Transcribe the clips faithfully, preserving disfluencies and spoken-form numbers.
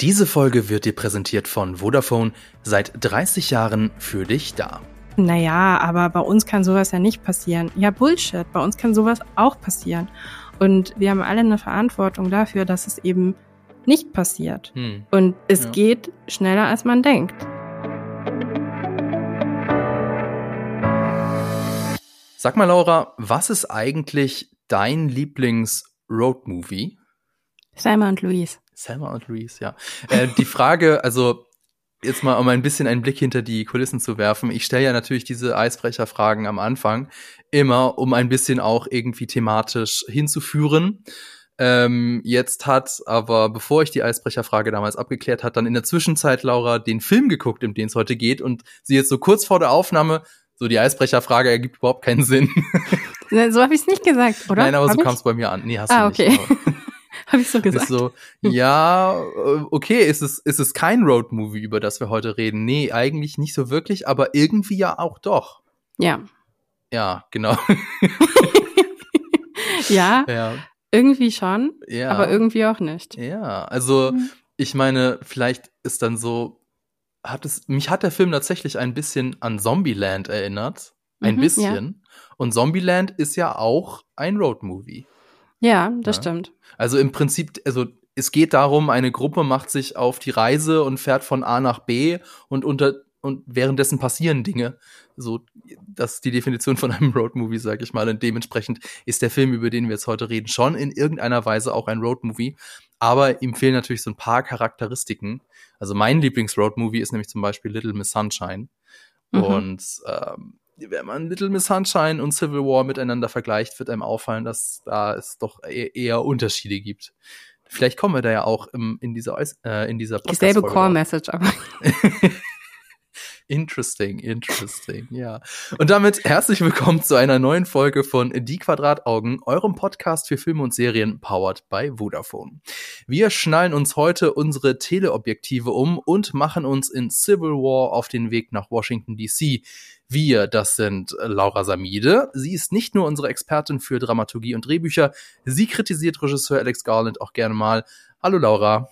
Diese Folge wird dir präsentiert von Vodafone, seit dreißig Jahren für dich da. Naja, aber bei uns kann sowas ja nicht passieren. Ja, Bullshit, bei uns kann sowas auch passieren. Und wir haben alle eine Verantwortung dafür, dass es eben nicht passiert. Hm. Und es ja. geht schneller, als man denkt. Sag mal, Laura, was ist eigentlich dein Lieblings-Road-Movie? Thelma und Louise. Thelma und Louise, ja. Äh, die Frage, also jetzt mal, um ein bisschen einen Blick hinter die Kulissen zu werfen. Ich stelle ja natürlich diese Eisbrecherfragen am Anfang immer, um ein bisschen auch irgendwie thematisch hinzuführen. Ähm, jetzt hat aber, bevor ich die Eisbrecherfrage damals abgeklärt hat, dann in der Zwischenzeit Laura den Film geguckt, um den es heute geht, und sie jetzt so kurz vor der Aufnahme, so die Eisbrecherfrage ergibt überhaupt keinen Sinn. So habe ich es nicht gesagt, oder? Nein, aber hab so ich? kam es bei mir an. Nee, hast ah, du nicht. Okay. Habe ich so gesagt. Ist so, ja, okay, ist es, ist es kein Road-Movie, über das wir heute reden? Nee, eigentlich nicht so wirklich, aber irgendwie ja auch doch. Ja. Ja, genau. ja, ja, irgendwie schon, ja. aber irgendwie auch nicht. Ja, also mhm. ich meine, vielleicht ist dann so, hat es, mich hat der Film tatsächlich ein bisschen an Zombieland erinnert. Ein mhm, bisschen. Ja. Und Zombieland ist ja auch ein Road-Movie. Ja, das ja. stimmt. Also im Prinzip, also es geht darum, eine Gruppe macht sich auf die Reise und fährt von A nach B und unter und währenddessen passieren Dinge. So, das ist die Definition von einem Roadmovie, sag ich mal. Und dementsprechend ist der Film, über den wir jetzt heute reden, schon in irgendeiner Weise auch ein Roadmovie. Aber ihm fehlen natürlich so ein paar Charakteristiken. Also mein Lieblings-Roadmovie ist nämlich zum Beispiel Little Miss Sunshine. Mhm. Und ähm, wenn man Little Miss Sunshine und Civil War miteinander vergleicht, wird einem auffallen, dass da es doch eher Unterschiede gibt. Vielleicht kommen wir da ja auch im, in dieser äh, in dieser Podcast-Folge. Dieselbe Core-Message, aber Interesting, interesting, ja. Und damit herzlich willkommen zu einer neuen Folge von Die Quadrataugen, eurem Podcast für Filme und Serien, powered by Vodafone. Wir schnallen uns heute unsere Teleobjektive um und machen uns in Civil War auf den Weg nach Washington D C. Wir, das sind Laura Samide. Sie ist nicht nur unsere Expertin für Dramaturgie und Drehbücher, sie kritisiert Regisseur Alex Garland auch gerne mal. Hallo Laura.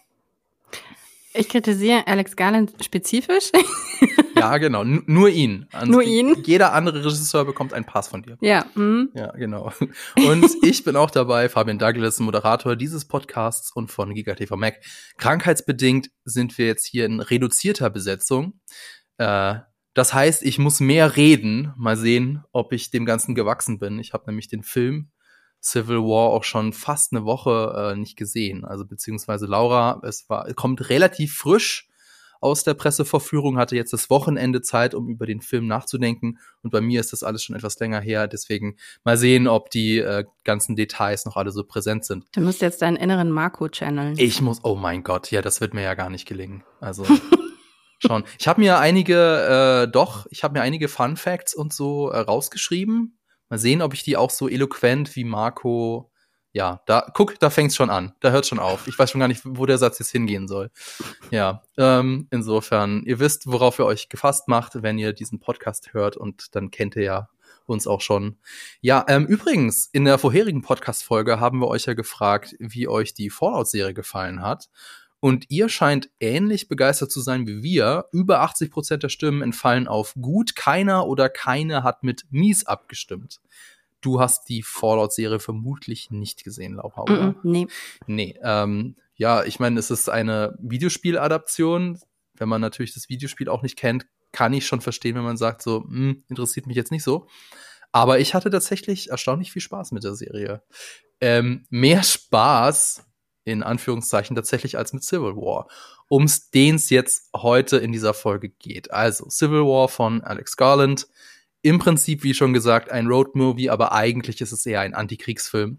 Ich kritisiere Alex Garland spezifisch. Ja, genau. N- nur ihn. Ansonsten nur ihn. Jeder andere Regisseur bekommt einen Pass von dir. Ja. Mhm. Ja, genau. Und ich bin auch dabei, Fabian Douglas, Moderator dieses Podcasts und von GigaTV Mac. Krankheitsbedingt sind wir jetzt hier in reduzierter Besetzung. Äh, das heißt, ich muss mehr reden. Mal sehen, ob ich dem Ganzen gewachsen bin. Ich habe nämlich den Film Civil War auch schon fast eine Woche äh, nicht gesehen. Also beziehungsweise Laura, es war kommt relativ frisch aus der Pressevorführung, hatte jetzt das Wochenende Zeit, um über den Film nachzudenken. Und bei mir ist das alles schon etwas länger her. Deswegen mal sehen, ob die äh, ganzen Details noch alle so präsent sind. Du musst jetzt deinen inneren Marco channeln. Ich muss, oh mein Gott, ja, das wird mir ja gar nicht gelingen. Also schon. Ich habe mir einige, äh, doch, ich habe mir einige Fun Facts und so äh, rausgeschrieben. Mal sehen, ob ich die auch so eloquent wie Marco, ja, da, guck, da fängt's schon an, da hört's schon auf. Ich weiß schon gar nicht, wo der Satz jetzt hingehen soll. Ja, ähm, insofern, ihr wisst, worauf ihr euch gefasst macht, wenn ihr diesen Podcast hört, und dann kennt ihr ja uns auch schon. Ja, ähm, übrigens, in der vorherigen Podcast-Folge haben wir euch ja gefragt, wie euch die Fallout-Serie gefallen hat. Und ihr scheint ähnlich begeistert zu sein wie wir. Über achtzig Prozent der Stimmen entfallen auf gut, keiner oder keine hat mit mies abgestimmt. Du hast die Fallout-Serie vermutlich nicht gesehen, Laura, oder? Mm-mm, nee. Nee, ähm, ja, ich meine, es ist eine Videospieladaption. Wenn man natürlich das Videospiel auch nicht kennt, kann ich schon verstehen, wenn man sagt so, hm, interessiert mich jetzt nicht so. Aber ich hatte tatsächlich erstaunlich viel Spaß mit der Serie. Ähm, mehr Spaß in Anführungszeichen tatsächlich als mit Civil War, um den es jetzt heute in dieser Folge geht. Also Civil War von Alex Garland, im Prinzip, wie schon gesagt, ein Roadmovie, aber eigentlich ist es eher ein Antikriegsfilm.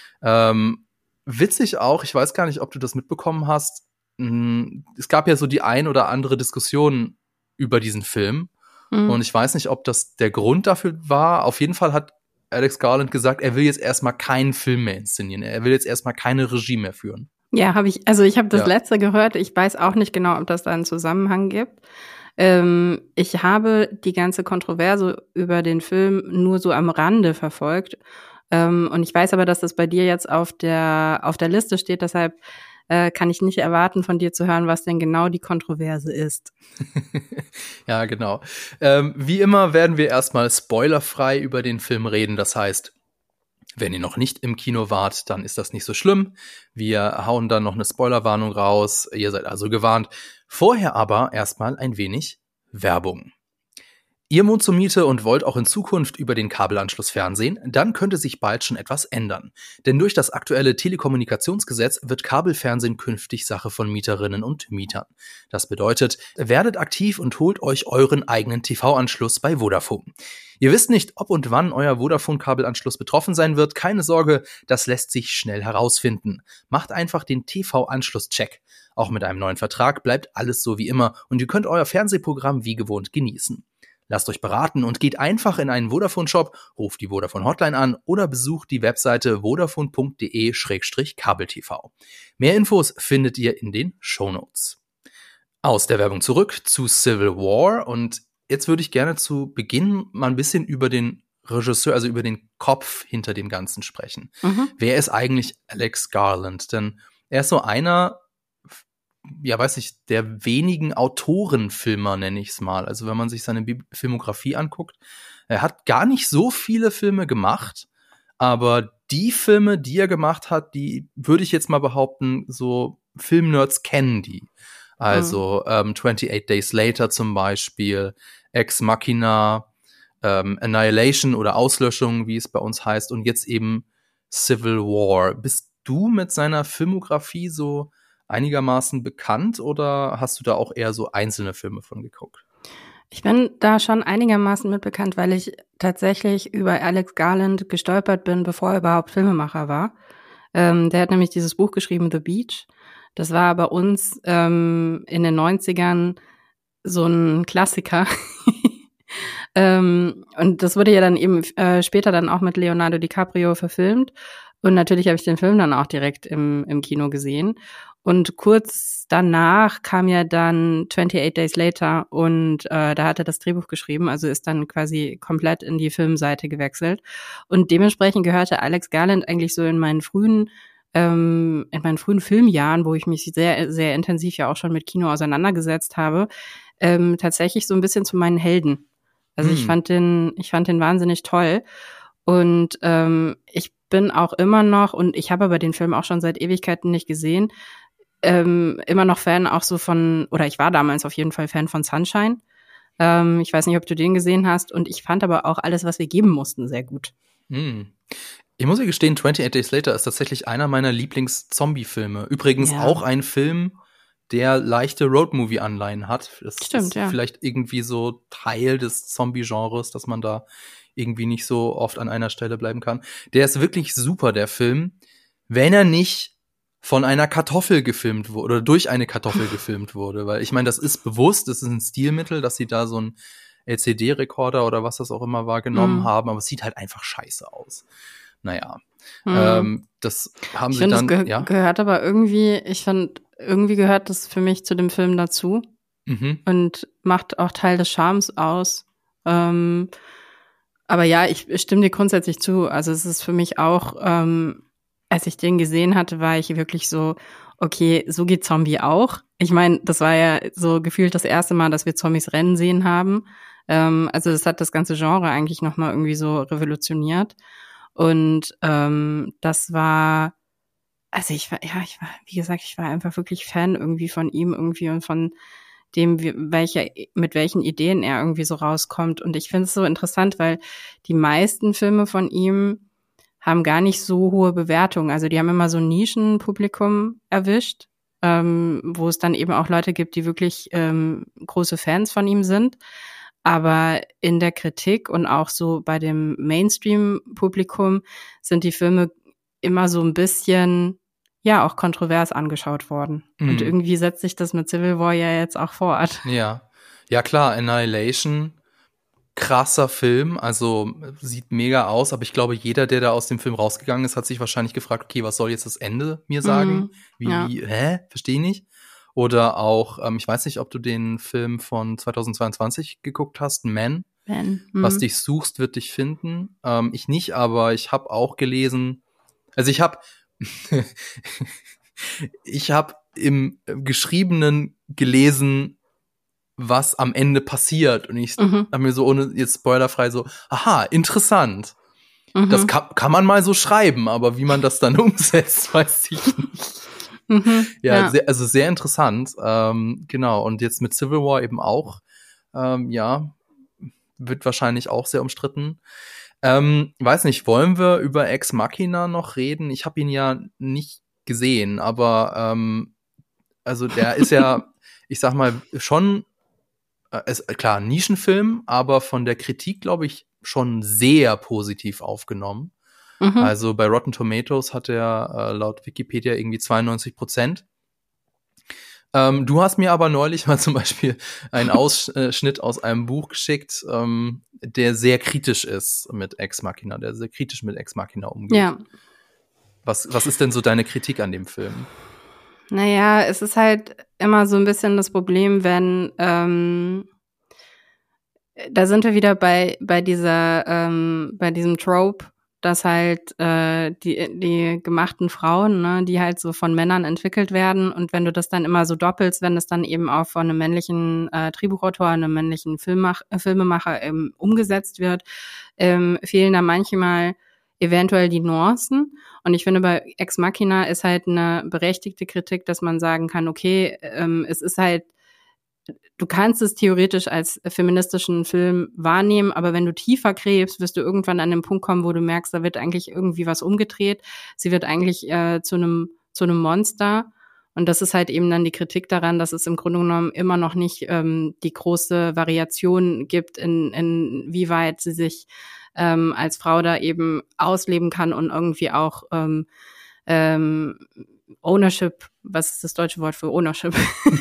Ähm, witzig auch, ich weiß gar nicht, ob du das mitbekommen hast, mh, es gab ja so die ein oder andere Diskussion über diesen Film, mhm. und ich weiß nicht, ob das der Grund dafür war. Auf jeden Fall hat Alex Garland gesagt, er will jetzt erstmal keinen Film mehr inszenieren. Er will jetzt erstmal keine Regie mehr führen. Ja, habe ich, also ich habe das ja. letzte gehört. Ich weiß auch nicht genau, ob das da einen Zusammenhang gibt. Ähm, ich habe die ganze Kontroverse über den Film nur so am Rande verfolgt. Ähm, und ich weiß aber, dass das bei dir jetzt auf der, auf der Liste steht. Deshalb äh, kann ich nicht erwarten, von dir zu hören, was denn genau die Kontroverse ist. Ja, genau. Ähm, wie immer werden wir erstmal spoilerfrei über den Film reden. Das heißt, wenn ihr noch nicht im Kino wart, dann ist das nicht so schlimm. Wir hauen dann noch eine Spoilerwarnung raus. Ihr seid also gewarnt. Vorher aber erstmal ein wenig Werbung. Ihr wohnt zur Miete und wollt auch in Zukunft über den Kabelanschluss fernsehen, dann könnte sich bald schon etwas ändern. Denn durch das aktuelle Telekommunikationsgesetz wird Kabelfernsehen künftig Sache von Mieterinnen und Mietern. Das bedeutet, werdet aktiv und holt euch euren eigenen T V-Anschluss bei Vodafone. Ihr wisst nicht, ob und wann euer Vodafone-Kabelanschluss betroffen sein wird. Keine Sorge, das lässt sich schnell herausfinden. Macht einfach den T V-Anschluss-Check. Auch mit einem neuen Vertrag bleibt alles so wie immer und ihr könnt euer Fernsehprogramm wie gewohnt genießen. Lasst euch beraten und geht einfach in einen Vodafone-Shop, ruft die Vodafone-Hotline an oder besucht die Webseite vodafone punkt de Schrägstrich kabeltv. Mehr Infos findet ihr in den Shownotes. Aus der Werbung zurück zu Civil War und jetzt würde ich gerne zu Beginn mal ein bisschen über den Regisseur, also über den Kopf hinter dem Ganzen sprechen. Mhm. Wer ist eigentlich Alex Garland? Denn er ist so einer, ja, weiß ich, der wenigen Autorenfilmer, nenne ich es mal. Also wenn man sich seine Bi- Filmografie anguckt, er hat gar nicht so viele Filme gemacht, aber die Filme, die er gemacht hat, die würde ich jetzt mal behaupten, so Filmnerds kennen die. Also mhm. ähm, twenty-eight Days Later zum Beispiel, Ex Machina, ähm, Annihilation oder Auslöschung, wie es bei uns heißt, und jetzt eben Civil War. Bist du mit seiner Filmografie so einigermaßen bekannt oder hast du da auch eher so einzelne Filme von geguckt? Ich bin da schon einigermaßen mit bekannt, weil ich tatsächlich über Alex Garland gestolpert bin, bevor er überhaupt Filmemacher war. Ähm, der hat nämlich dieses Buch geschrieben, The Beach. Das war bei uns ähm, in den neunzigern so ein Klassiker. ähm, und das wurde ja dann eben äh, später dann auch mit Leonardo DiCaprio verfilmt. Und natürlich habe ich den Film dann auch direkt im, im Kino gesehen. Und kurz danach kam ja dann twenty-eight Days Later und äh, da hat er das Drehbuch geschrieben, also ist dann quasi komplett in die Filmseite gewechselt. Und dementsprechend gehörte Alex Garland eigentlich so in meinen frühen ähm, in meinen frühen Filmjahren, wo ich mich sehr, sehr intensiv ja auch schon mit Kino auseinandergesetzt habe, ähm, tatsächlich so ein bisschen zu meinen Helden. Also hm. ich fand den, ich fand den wahnsinnig toll. Und ähm, ich bin auch immer noch, und ich habe aber den Film auch schon seit Ewigkeiten nicht gesehen, ähm, immer noch Fan auch so von, oder ich war damals auf jeden Fall Fan von Sunshine. Ähm, ich weiß nicht, ob du den gesehen hast. Und ich fand aber auch alles, was wir geben mussten, sehr gut. Hm. Ich muss ja gestehen, twenty-eight Days Later ist tatsächlich einer meiner Lieblings-Zombie-Filme. Übrigens ja. auch ein Film, der leichte Roadmovie-Anleihen hat. Das Stimmt, ist ja. vielleicht irgendwie so Teil des Zombie-Genres, dass man da irgendwie nicht so oft an einer Stelle bleiben kann. Der ist wirklich super, der Film, wenn er nicht von einer Kartoffel gefilmt wurde oder durch eine Kartoffel gefilmt wurde. Weil ich meine, das ist bewusst, das ist ein Stilmittel, dass sie da so ein L C D-Rekorder oder was das auch immer war, genommen mm. haben, aber es sieht halt einfach scheiße aus. Naja, mm. ähm, das haben ich sie find, dann, das ge- ja. gehört aber irgendwie, ich fand, irgendwie gehört das für mich zu dem Film dazu mhm. und macht auch Teil des Charmes aus. Ähm, aber ja, ich stimme dir grundsätzlich zu. Also es ist für mich auch, ähm, als ich den gesehen hatte, war ich wirklich so, okay, so geht Zombie auch. Ich meine, das war ja so gefühlt das erste Mal, dass wir Zombies rennen sehen haben. Ähm, also das hat das ganze Genre eigentlich nochmal irgendwie so revolutioniert. Und ähm, das war, also ich war, ja, ich war, wie gesagt, ich war einfach wirklich Fan irgendwie von ihm irgendwie und von dem, welcher, mit welchen Ideen er irgendwie so rauskommt. Und ich finde es so interessant, weil die meisten Filme von ihm haben gar nicht so hohe Bewertungen. Also die haben immer so ein Nischenpublikum erwischt, ähm, wo es dann eben auch Leute gibt, die wirklich ähm, große Fans von ihm sind. Aber in der Kritik und auch so bei dem Mainstream-Publikum sind die Filme immer so ein bisschen, ja, auch kontrovers angeschaut worden. Mhm. Und irgendwie setzt sich das mit Civil War ja jetzt auch fort. Ja, ja klar, Annihilation, krasser Film, also sieht mega aus, aber ich glaube, jeder, der da aus dem Film rausgegangen ist, hat sich wahrscheinlich gefragt, okay, was soll jetzt das Ende mir sagen? Mhm. Wie, ja. wie, hä? Verstehe nicht. Oder auch, ähm, ich weiß nicht, ob du den Film von zweitausendzweiundzwanzig geguckt hast, Man. Man. Mhm. Was dich suchst, wird dich finden. Ähm, ich nicht, aber ich habe auch gelesen, also ich habe Ich habe im Geschriebenen gelesen, was am Ende passiert. Und ich mhm. habe mir so, ohne jetzt spoilerfrei so, aha, interessant. Mhm. Das kann, kann man mal so schreiben, aber wie man das dann umsetzt, weiß ich nicht. Mhm, ja, ja. Sehr, also sehr interessant. Ähm, genau, und jetzt mit Civil War eben auch. Ähm, ja, wird wahrscheinlich auch sehr umstritten. Ähm, weiß nicht, wollen wir über Ex Machina noch reden? Ich habe ihn ja nicht gesehen, aber ähm, also der ist ja, ich sag mal, schon, äh, ist, klar, ein Nischenfilm, aber von der Kritik, glaube ich, schon sehr positiv aufgenommen. Mhm. Also bei Rotten Tomatoes hat er äh, laut Wikipedia irgendwie zweiundneunzig Prozent. Ähm, du hast mir aber neulich mal zum Beispiel einen Ausschnitt aus einem Buch geschickt, ähm, der sehr kritisch ist mit Ex Machina, der sehr kritisch mit Ex Machina umgeht. Ja. Was, was ist denn so deine Kritik an dem Film? Naja, es ist halt immer so ein bisschen das Problem, wenn ähm, da sind wir wieder bei bei dieser ähm, bei diesem Trope, dass halt äh, die die gemachten Frauen, ne, die halt so von Männern entwickelt werden, und wenn du das dann immer so doppelst, wenn es dann eben auch von einem männlichen äh, Drehbuchautor, einem männlichen Filmmach, äh, Filmemacher ähm, umgesetzt wird, ähm, fehlen da manchmal eventuell die Nuancen. Und ich finde, bei Ex Machina ist halt eine berechtigte Kritik, dass man sagen kann, okay, ähm, es ist halt, du kannst es theoretisch als feministischen Film wahrnehmen, aber wenn du tiefer gräbst, wirst du irgendwann an den Punkt kommen, wo du merkst, da wird eigentlich irgendwie was umgedreht. Sie wird eigentlich äh, zu einem zu einem Monster. Und das ist halt eben dann die Kritik daran, dass es im Grunde genommen immer noch nicht ähm, die große Variation gibt, in, in wie weit sie sich ähm, als Frau da eben ausleben kann und irgendwie auch ähm, ähm, Ownership, was ist das deutsche Wort für Ownership?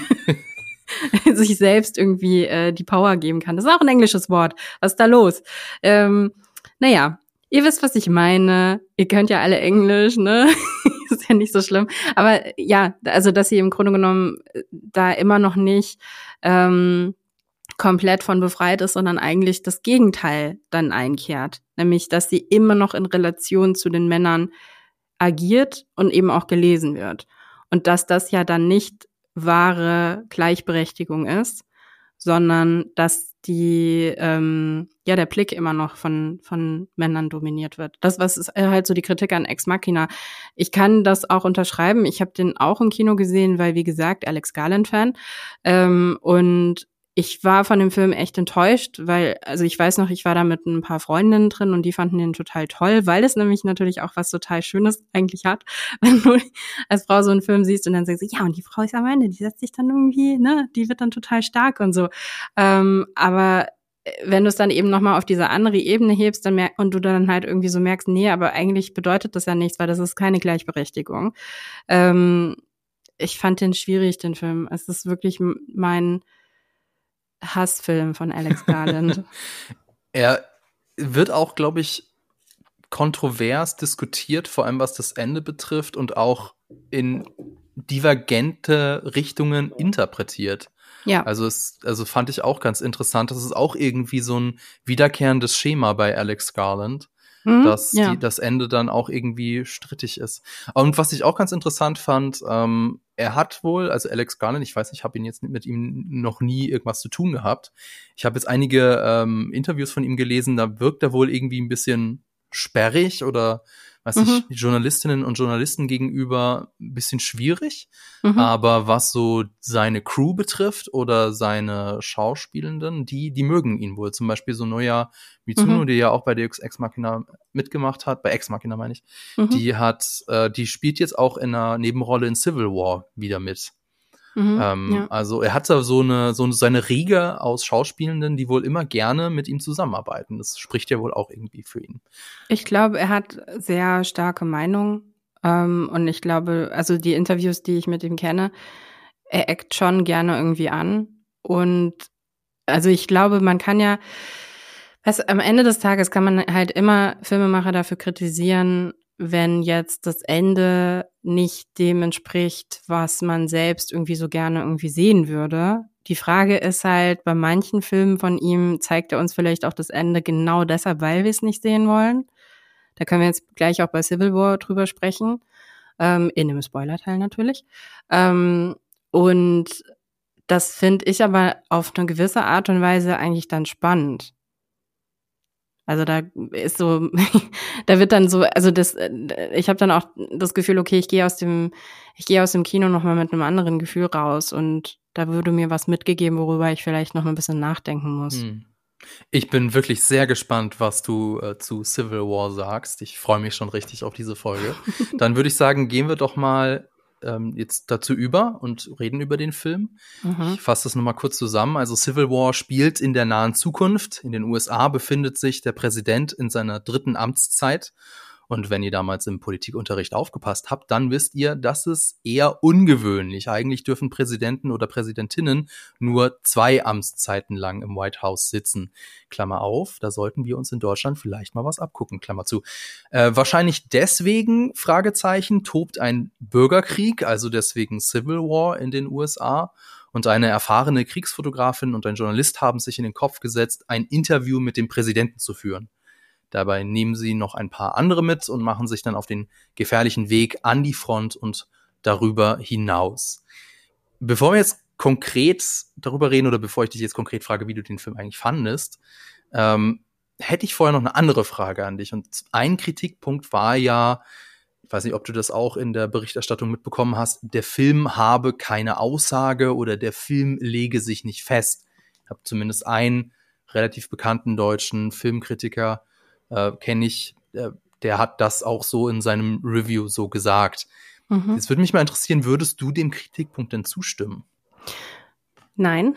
sich selbst irgendwie äh, die Power geben kann. Das ist auch ein englisches Wort. Was ist da los? Ähm, naja, ihr wisst, was ich meine. Ihr könnt ja alle Englisch, ne? Ist ja nicht so schlimm. Aber ja, also dass sie im Grunde genommen da immer noch nicht ähm, komplett von befreit ist, sondern eigentlich das Gegenteil dann einkehrt. Nämlich, dass sie immer noch in Relation zu den Männern agiert und eben auch gelesen wird. Und dass das ja dann nicht wahre Gleichberechtigung ist, sondern dass die ähm, ja der Blick immer noch von von Männern dominiert wird. Das was ist halt so die Kritik an Ex Machina. Ich kann das auch unterschreiben. Ich habe den auch im Kino gesehen, weil wie gesagt Alex Garland Fan ähm, und ich war von dem Film echt enttäuscht, weil, also ich weiß noch, ich war da mit ein paar Freundinnen drin und die fanden den total toll, weil es nämlich natürlich auch was total Schönes eigentlich hat, wenn du als Frau so einen Film siehst und dann sagst du, ja, und die Frau ist am Ende, die setzt sich dann irgendwie, ne, die wird dann total stark und so. Ähm, aber wenn du es dann eben nochmal auf diese andere Ebene hebst dann mer- und du dann halt irgendwie so merkst, nee, aber eigentlich bedeutet das ja nichts, weil das ist keine Gleichberechtigung. Ähm, ich fand den schwierig, den Film. Es ist wirklich mein Hassfilm von Alex Garland. Er wird auch, glaube ich, kontrovers diskutiert, vor allem was das Ende betrifft und auch in divergente Richtungen interpretiert. Ja. Also es, also fand ich auch ganz interessant. Das ist auch irgendwie so ein wiederkehrendes Schema bei Alex Garland, mhm, dass ja. die, das Ende dann auch irgendwie strittig ist. Und was ich auch ganz interessant fand, ähm, er hat wohl, also Alex Garland, ich weiß nicht, ich habe ihn jetzt mit ihm noch nie irgendwas zu tun gehabt. Ich habe jetzt einige ähm, Interviews von ihm gelesen, da wirkt er wohl irgendwie ein bisschen sperrig oder, weiß mhm. ich, Journalistinnen und Journalisten gegenüber ein bisschen schwierig. Mhm. Aber was so seine Crew betrifft oder seine Schauspielenden, die die mögen ihn wohl. Zum Beispiel so Noya Mitsuno, mhm. die ja auch bei der Ex Machina mitgemacht hat, bei Ex Machina meine ich, mhm. die hat, äh, die spielt jetzt auch in einer Nebenrolle in Civil War wieder mit. Mhm, ähm, ja. Also er hat da so eine, so seine Riege aus Schauspielenden, die wohl immer gerne mit ihm zusammenarbeiten. Das spricht ja wohl auch irgendwie für ihn. Ich glaube, er hat sehr starke Meinungen. Ähm, und ich glaube, also die Interviews, die ich mit ihm kenne, er eckt schon gerne irgendwie an. Und also ich glaube, man kann ja, was, am Ende des Tages kann man halt immer Filmemacher dafür kritisieren, wenn jetzt das Ende nicht dem entspricht, was man selbst irgendwie so gerne irgendwie sehen würde. Die Frage ist halt, bei manchen Filmen von ihm zeigt er uns vielleicht auch das Ende genau deshalb, weil wir es nicht sehen wollen. Da können wir jetzt gleich auch bei Civil War drüber sprechen. ähm, in einem Spoilerteil natürlich. Ähm, und das finde ich aber auf eine gewisse Art und Weise eigentlich dann spannend. Also da ist so, da wird dann so, also das, ich habe dann auch das Gefühl, okay, ich gehe aus dem, ich gehe aus dem Kino nochmal mit einem anderen Gefühl raus und da würde mir was mitgegeben, worüber ich vielleicht noch mal ein bisschen nachdenken muss. Hm. Ich bin wirklich sehr gespannt, was du äh, zu Civil War sagst. Ich freue mich schon richtig auf diese Folge. Dann würde ich sagen, gehen wir doch mal ähm, jetzt dazu über und reden über den Film. Mhm. Ich fasse das nochmal kurz zusammen. Also Civil War spielt in der nahen Zukunft. In den U S A befindet sich der Präsident in seiner dritten Amtszeit. Und wenn ihr damals im Politikunterricht aufgepasst habt, dann wisst ihr, das ist eher ungewöhnlich. Eigentlich dürfen Präsidenten oder Präsidentinnen nur zwei Amtszeiten lang im White House sitzen. Klammer auf, da sollten wir uns in Deutschland vielleicht mal was abgucken, Klammer zu. Äh, wahrscheinlich deswegen, Fragezeichen, tobt ein Bürgerkrieg, also deswegen Civil War in den U S A. Und eine erfahrene Kriegsfotografin und ein Journalist haben sich in den Kopf gesetzt, ein Interview mit dem Präsidenten zu führen. Dabei nehmen sie noch ein paar andere mit und machen sich dann auf den gefährlichen Weg an die Front und darüber hinaus. Bevor wir jetzt konkret darüber reden oder bevor ich dich jetzt konkret frage, wie du den Film eigentlich fandest, ähm, hätte ich vorher noch eine andere Frage an dich. Und ein Kritikpunkt war ja, ich weiß nicht, ob du das auch in der Berichterstattung mitbekommen hast, der Film habe keine Aussage oder der Film lege sich nicht fest. Ich habe zumindest einen relativ bekannten deutschen Filmkritiker Äh, kenne ich, äh, der hat das auch so in seinem Review so gesagt. Mhm. Jetzt würde mich mal interessieren, würdest du dem Kritikpunkt denn zustimmen? Nein.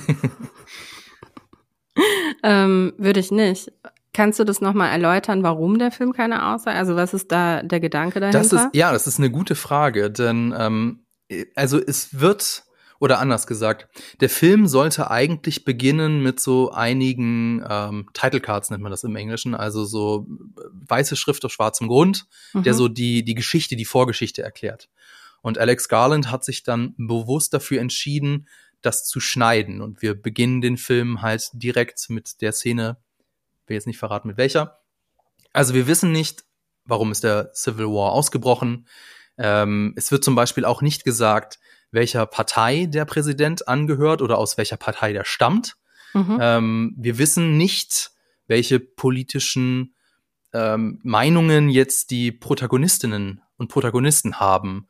ähm, würde ich nicht. Kannst du das nochmal erläutern, warum der Film keine Aussage? Also was ist da der Gedanke dahinter? Das ist, ja, das ist eine gute Frage, denn ähm, also es wird, oder anders gesagt, der Film sollte eigentlich beginnen mit so einigen ähm, Title Cards, nennt man das im Englischen, also so weiße Schrift auf schwarzem Grund, mhm. der so die die Geschichte, die Vorgeschichte erklärt. Und Alex Garland hat sich dann bewusst dafür entschieden, das zu schneiden. Und wir beginnen den Film halt direkt mit der Szene, ich will jetzt nicht verraten, mit welcher. Also wir wissen nicht, warum ist der Civil War ausgebrochen. Ähm, es wird zum Beispiel auch nicht gesagt, welcher Partei der Präsident angehört oder aus welcher Partei der stammt. Mhm. Ähm, wir wissen nicht, welche politischen ähm, Meinungen jetzt die Protagonistinnen und Protagonisten haben.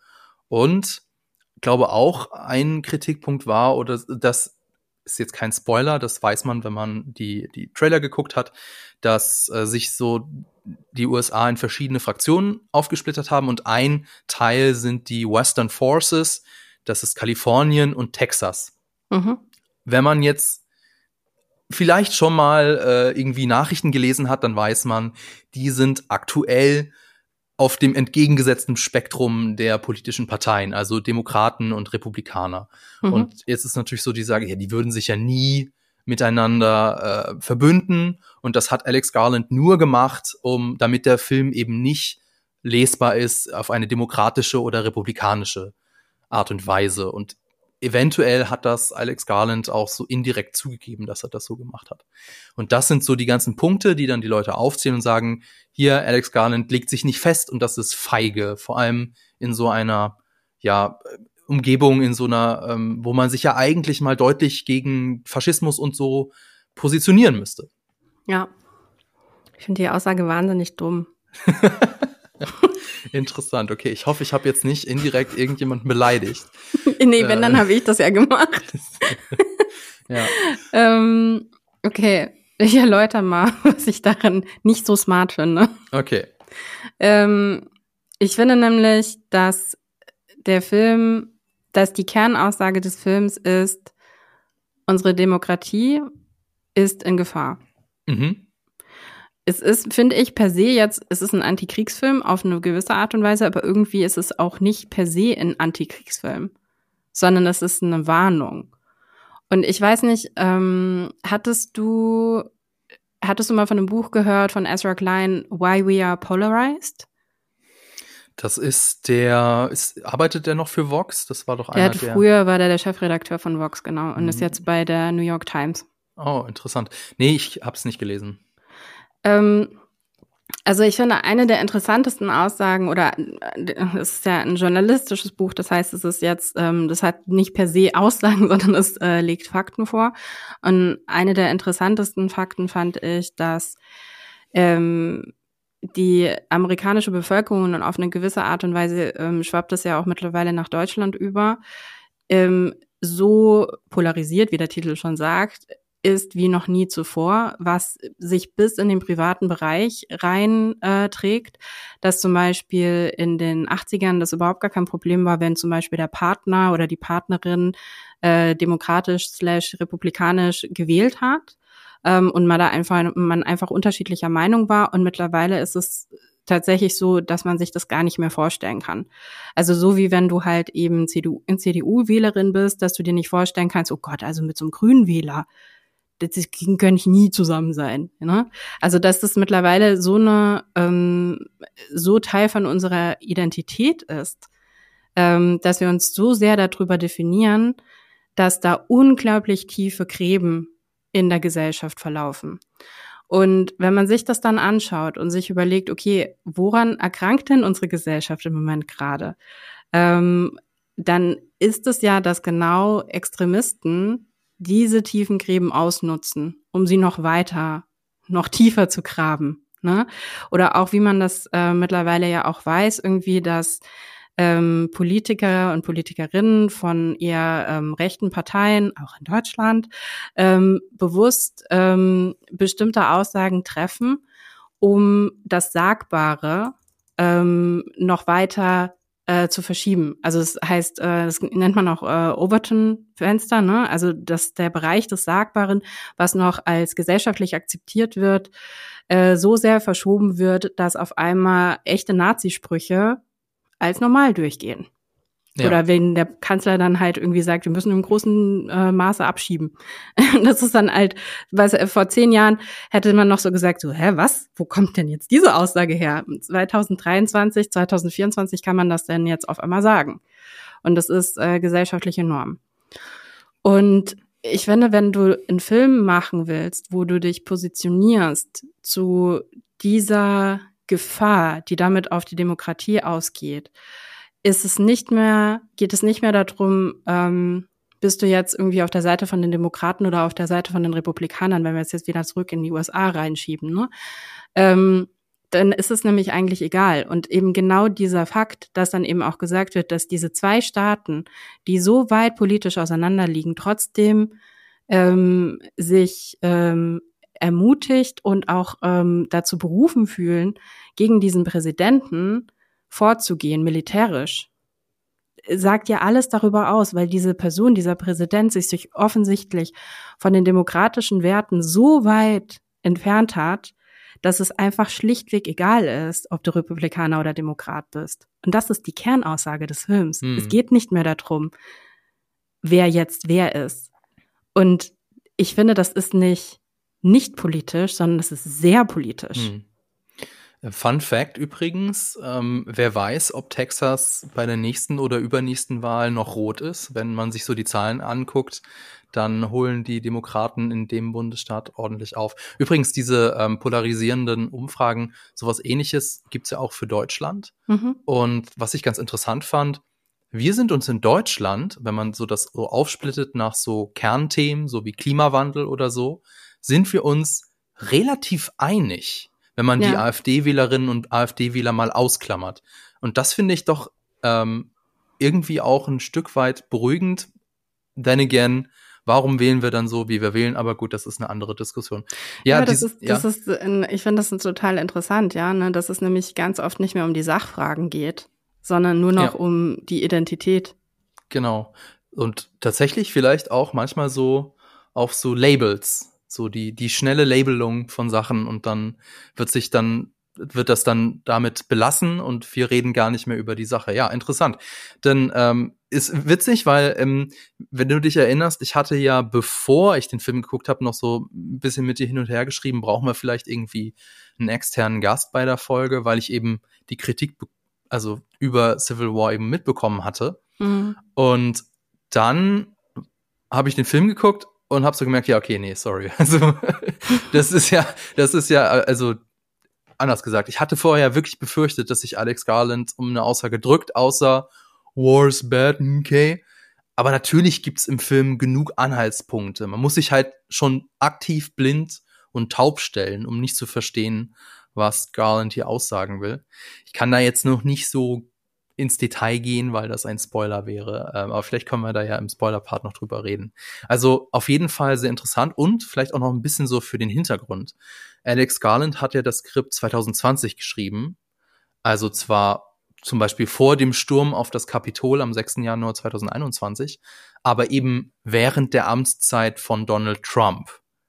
Und ich glaube auch, ein Kritikpunkt war, oder das ist jetzt kein Spoiler, das weiß man, wenn man die, die Trailer geguckt hat, dass äh, sich so die U S A in verschiedene Fraktionen aufgesplittert haben und ein Teil sind die Western Forces. Das ist Kalifornien und Texas. Mhm. Wenn man jetzt vielleicht schon mal äh, irgendwie Nachrichten gelesen hat, dann weiß man, die sind aktuell auf dem entgegengesetzten Spektrum der politischen Parteien, also Demokraten und Republikaner. Mhm. Und jetzt ist natürlich so die Sage, ja, die würden sich ja nie miteinander äh, verbünden. Und das hat Alex Garland nur gemacht, um damit der Film eben nicht lesbar ist auf eine demokratische oder republikanische Art und Weise. Und eventuell hat das Alex Garland auch so indirekt zugegeben, dass er das so gemacht hat. Und das sind so die ganzen Punkte, die dann die Leute aufzählen und sagen, hier, Alex Garland legt sich nicht fest und das ist feige. Vor allem in so einer, ja, Umgebung, in so einer, ähm, wo man sich ja eigentlich mal deutlich gegen Faschismus und so positionieren müsste. Ja. Ich finde die Aussage wahnsinnig dumm. Interessant, okay. Ich hoffe, ich habe jetzt nicht indirekt irgendjemanden beleidigt. Nee, wenn, äh, dann habe ich das ja gemacht. Ja. ähm, okay, ich erläutere mal, was ich daran nicht so smart finde. Okay. Ähm, ich finde nämlich, dass der Film, dass die Kernaussage des Films ist, unsere Demokratie ist in Gefahr. Mhm. Es ist, finde ich, per se jetzt, es ist ein Antikriegsfilm auf eine gewisse Art und Weise, aber irgendwie ist es auch nicht per se ein Antikriegsfilm, sondern es ist eine Warnung. Und ich weiß nicht, ähm, hattest du, hattest du mal von einem Buch gehört von Ezra Klein, Why We Are Polarized? Das ist der, ist, arbeitet der noch für Vox? Das war doch einer der. Hat der früher war der der Chefredakteur von Vox, genau, und mhm. ist jetzt bei der New York Times. Oh, interessant. Nee, ich hab's nicht gelesen. Ähm, Also ich finde, eine der interessantesten Aussagen, oder es ist ja ein journalistisches Buch, das heißt, es ist jetzt, ähm, das hat nicht per se Aussagen, sondern es äh, legt Fakten vor. Und eine der interessantesten Fakten fand ich, dass ähm, die amerikanische Bevölkerung, und auf eine gewisse Art und Weise ähm, schwappt das ja auch mittlerweile nach Deutschland über, ähm, so polarisiert, wie der Titel schon sagt, ist wie noch nie zuvor, was sich bis in den privaten Bereich rein äh, trägt, dass zum Beispiel in den achtzigern das überhaupt gar kein Problem war, wenn zum Beispiel der Partner oder die Partnerin äh, demokratisch slash republikanisch gewählt hat ähm, und man da einfach man einfach unterschiedlicher Meinung war, und mittlerweile ist es tatsächlich so, dass man sich das gar nicht mehr vorstellen kann. Also so wie wenn du halt eben C D U, C D U-Wählerin bist, dass du dir nicht vorstellen kannst, oh Gott, also mit so einem grünen Wähler, das können ich nie zusammen sein. Ne? Also dass das mittlerweile so eine ähm, so Teil von unserer Identität ist, ähm, dass wir uns so sehr darüber definieren, dass da unglaublich tiefe Gräben in der Gesellschaft verlaufen. Und wenn man sich das dann anschaut und sich überlegt, okay, woran erkrankt denn unsere Gesellschaft im Moment gerade, ähm, dann ist es ja, dass genau Extremisten diese tiefen Gräben ausnutzen, um sie noch weiter, noch tiefer zu graben. Ne? Oder auch, wie man das äh, mittlerweile ja auch weiß, irgendwie, dass ähm, Politiker und Politikerinnen von eher ähm, rechten Parteien, auch in Deutschland, ähm, bewusst ähm, bestimmte Aussagen treffen, um das Sagbare ähm, noch weiter äh, zu verschieben. Also es heißt, äh, das nennt man auch äh, Overton-Fenster, ne? Also dass der Bereich des Sagbaren, was noch als gesellschaftlich akzeptiert wird, äh, so sehr verschoben wird, dass auf einmal echte Nazisprüche als normal durchgehen. Ja. Oder wenn der Kanzler dann halt irgendwie sagt, wir müssen im großen äh, Maße abschieben. Das ist dann halt, weiß, vor zehn Jahren hätte man noch so gesagt, so, hä, was? Wo kommt denn jetzt diese Aussage her? zwanzig dreiundzwanzig, zwanzig vierundzwanzig kann man das denn jetzt auf einmal sagen. Und das ist äh, gesellschaftliche Norm. Und ich finde, wenn du einen Film machen willst, wo du dich positionierst zu dieser Gefahr, die damit auf die Demokratie ausgeht, ist es nicht mehr, geht es nicht mehr darum, ähm, bist du jetzt irgendwie auf der Seite von den Demokraten oder auf der Seite von den Republikanern, wenn wir es jetzt wieder zurück in die U S A reinschieben, ne? Ähm, dann ist es nämlich eigentlich egal. Und eben genau dieser Fakt, dass dann eben auch gesagt wird, dass diese zwei Staaten, die so weit politisch auseinanderliegen, trotzdem ähm, sich ähm, ermutigt und auch ähm, dazu berufen fühlen, gegen diesen Präsidenten vorzugehen, militärisch, sagt ja alles darüber aus, weil diese Person, dieser Präsident sich, sich offensichtlich von den demokratischen Werten so weit entfernt hat, dass es einfach schlichtweg egal ist, ob du Republikaner oder Demokrat bist. Und das ist die Kernaussage des Films. Hm. Es geht nicht mehr darum, wer jetzt wer ist. Und ich finde, das ist nicht nicht politisch, sondern das ist sehr politisch. Hm. Fun Fact übrigens, ähm, wer weiß, ob Texas bei der nächsten oder übernächsten Wahl noch rot ist. Wenn man sich so die Zahlen anguckt, dann holen die Demokraten in dem Bundesstaat ordentlich auf. Übrigens, diese ähm, polarisierenden Umfragen, sowas Ähnliches gibt's ja auch für Deutschland. Mhm. Und was ich ganz interessant fand, wir sind uns in Deutschland, wenn man so das so aufsplittet nach so Kernthemen, so wie Klimawandel oder so, sind wir uns relativ einig, wenn man ja. die AfD-Wählerinnen und AfD-Wähler mal ausklammert. Und das finde ich doch ähm, irgendwie auch ein Stück weit beruhigend. Then again, warum wählen wir dann so, wie wir wählen? Aber gut, das ist eine andere Diskussion. Ja, ja das dies, ist, das ja. ist, in, ich finde das total interessant, ja, ne, dass es nämlich ganz oft nicht mehr um die Sachfragen geht, sondern nur noch ja. um die Identität. Genau. Und tatsächlich vielleicht auch manchmal so auf so Labels. So die, die schnelle Labelung von Sachen, und dann wird sich dann, wird das dann damit belassen und wir reden gar nicht mehr über die Sache. Ja, interessant. Denn ähm, ist witzig, weil, ähm, wenn du dich erinnerst, ich hatte ja, bevor ich den Film geguckt habe, noch so ein bisschen mit dir hin und her geschrieben, brauchen wir vielleicht irgendwie einen externen Gast bei der Folge, weil ich eben die Kritik, also über Civil War eben mitbekommen hatte. Mhm. Und dann habe ich den Film geguckt und hab so gemerkt, ja, okay, nee, sorry. Also, das ist ja, das ist ja, also, anders gesagt, ich hatte vorher wirklich befürchtet, dass sich Alex Garland um eine Aussage drückt, außer War's bad, okay. Aber natürlich gibt's im Film genug Anhaltspunkte. Man muss sich halt schon aktiv blind und taub stellen, um nicht zu verstehen, was Garland hier aussagen will. Ich kann da jetzt noch nicht so ins Detail gehen, weil das ein Spoiler wäre. Ähm, aber vielleicht können wir da ja im Spoiler-Part noch drüber reden. Also auf jeden Fall sehr interessant und vielleicht auch noch ein bisschen so für den Hintergrund. Alex Garland hat ja das Skript zwanzig zwanzig geschrieben. Also zwar zum Beispiel vor dem Sturm auf das Kapitol am sechsten Januar zweitausendeinundzwanzig, aber eben während der Amtszeit von Donald Trump.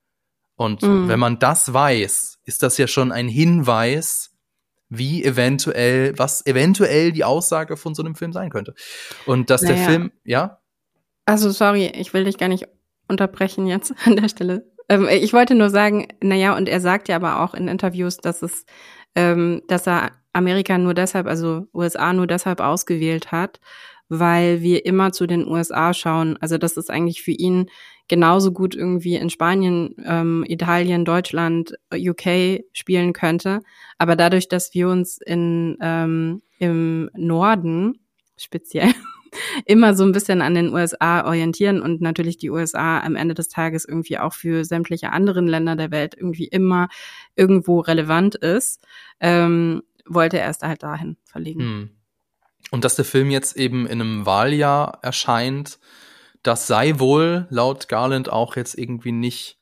Und mhm. wenn man das weiß, ist das ja schon ein Hinweis, wie eventuell, was eventuell die Aussage von so einem Film sein könnte. Und dass naja. der Film, ja? Also sorry, ich will dich gar nicht unterbrechen jetzt an der Stelle. Ähm, ich wollte nur sagen, naja, und er sagt ja aber auch in Interviews, dass es, ähm, dass er Amerika nur deshalb, also U S A nur deshalb ausgewählt hat, weil wir immer zu den U S A schauen. Also das ist eigentlich für ihn genauso gut irgendwie in Spanien, ähm, Italien, Deutschland, U K spielen könnte. Aber dadurch, dass wir uns in ähm, im Norden speziell immer so ein bisschen an den U S A orientieren und natürlich die U S A am Ende des Tages irgendwie auch für sämtliche anderen Länder der Welt irgendwie immer irgendwo relevant ist, ähm, wollte er es halt dahin verlegen. Hm. Und dass der Film jetzt eben in einem Wahljahr erscheint, das sei wohl laut Garland auch jetzt irgendwie nicht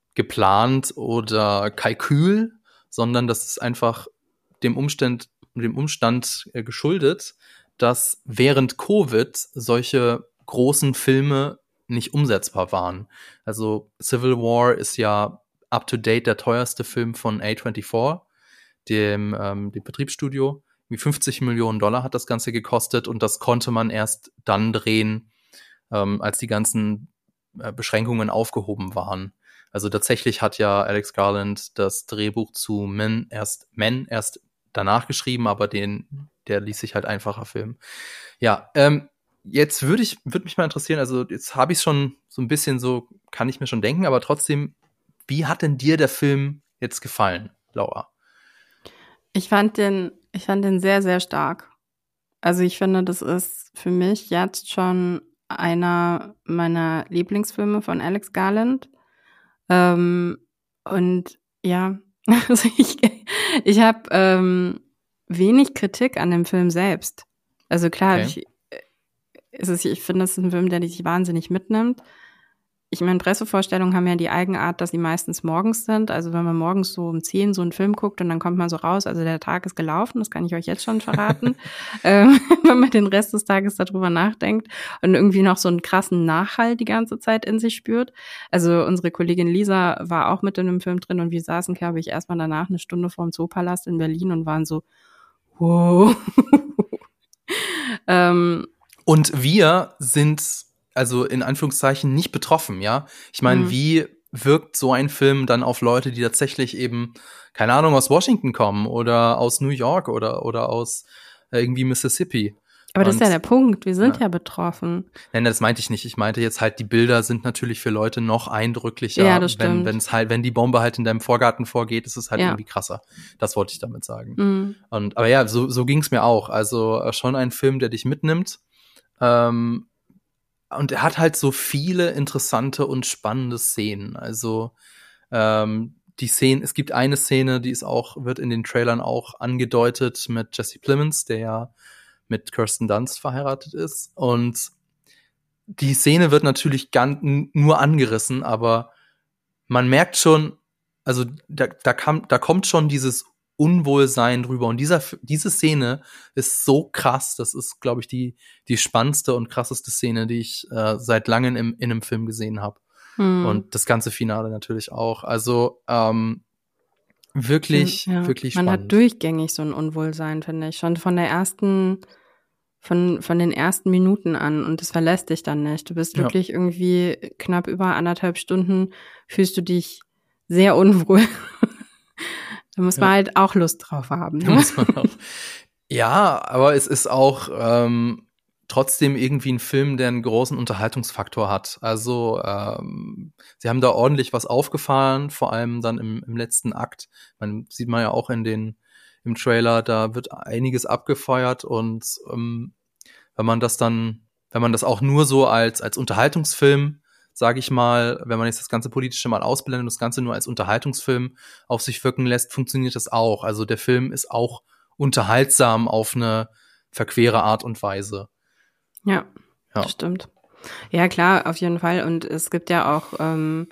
geplant oder Kalkül, sondern das ist einfach dem Umstand, dem Umstand äh, geschuldet, dass während Covid solche großen Filme nicht umsetzbar waren. Also Civil War ist ja up to date der teuerste Film von A vierundzwanzig, dem, ähm, dem Betriebsstudio. Wie fünfzig Millionen Dollar hat das Ganze gekostet und das konnte man erst dann drehen, ähm, als die ganzen äh, Beschränkungen aufgehoben waren. Also tatsächlich hat ja Alex Garland das Drehbuch zu Men erst, Men erst danach geschrieben, aber den, der ließ sich halt einfacher filmen. Ja, ähm, jetzt würde ich, würde mich mal interessieren, also jetzt habe ich es schon so ein bisschen so, kann ich mir schon denken, aber trotzdem, wie hat denn dir der Film jetzt gefallen, Laura? Ich fand den, ich fand den sehr, sehr stark. Also ich finde, das ist für mich jetzt schon einer meiner Lieblingsfilme von Alex Garland. Ähm, und ja, also ich, ich habe ähm, wenig Kritik an dem Film selbst. Also klar, okay. ich, ist es, ich finde, es ist ein Film, der dich wahnsinnig mitnimmt. Ich meine, Pressevorstellungen haben ja die Eigenart, dass sie meistens morgens sind. Also wenn man morgens so um zehn so einen Film guckt und dann kommt man so raus, also der Tag ist gelaufen, das kann ich euch jetzt schon verraten, ähm, wenn man den Rest des Tages darüber nachdenkt und irgendwie noch so einen krassen Nachhall die ganze Zeit in sich spürt. Also unsere Kollegin Lisa war auch mit in dem Film drin und wir saßen, glaube ich, erstmal danach eine Stunde vorm Zoopalast in Berlin und waren so, wow. ähm, und wir sind also in Anführungszeichen nicht betroffen, ja. Ich meine, mhm. wie wirkt so ein Film dann auf Leute, die tatsächlich eben, keine Ahnung, aus Washington kommen oder aus New York oder oder aus äh, irgendwie Mississippi? Aber das Und, ist ja der Punkt, wir sind ja, ja betroffen. Nein, das meinte ich nicht. Ich meinte jetzt halt, die Bilder sind natürlich für Leute noch eindrücklicher, ja, das wenn stimmt. wenn's halt, wenn die Bombe halt in deinem Vorgarten vorgeht, ist es halt ja. irgendwie krasser. Das wollte ich damit sagen. Mhm. Und aber ja, so so ging's mir auch. Also äh, schon ein Film, der dich mitnimmt. Ähm, Und er hat halt so viele interessante und spannende Szenen. Also ähm, die Szene, es gibt eine Szene, die ist auch, wird in den Trailern auch angedeutet mit Jesse Plemons, der ja mit Kirsten Dunst verheiratet ist. Und die Szene wird natürlich ganz, nur angerissen, aber man merkt schon, also da, da, kam, da kommt schon dieses Unwohlsein drüber. Und dieser, diese Szene ist so krass. Das ist, glaube ich, die, die spannendste und krasseste Szene, die ich äh, seit langem im, in einem Film gesehen habe. Hm. Und das ganze Finale natürlich auch. Also ähm, wirklich, ja. wirklich Man spannend. Man hat durchgängig so ein Unwohlsein, finde ich. Schon von der ersten, von, von den ersten Minuten an. Und das verlässt dich dann nicht. Du bist ja. wirklich irgendwie knapp über anderthalb Stunden, fühlst du dich sehr unwohl. Da muss man ja. halt auch Lust drauf haben. Ne? Muss man auch. Ja, aber es ist auch ähm, trotzdem irgendwie ein Film, der einen großen Unterhaltungsfaktor hat. Also ähm, sie haben da ordentlich was aufgefahren, vor allem dann im, im letzten Akt. Man sieht man ja auch in den im Trailer, da wird einiges abgefeuert und ähm, wenn man das dann, wenn man das auch nur so als als Unterhaltungsfilm, sage ich mal, wenn man jetzt das ganze Politische mal ausblendet und das Ganze nur als Unterhaltungsfilm auf sich wirken lässt, funktioniert das auch. Also der Film ist auch unterhaltsam auf eine verquere Art und Weise. Ja, ja, das stimmt. Ja, klar, auf jeden Fall. Und es gibt ja auch, ähm,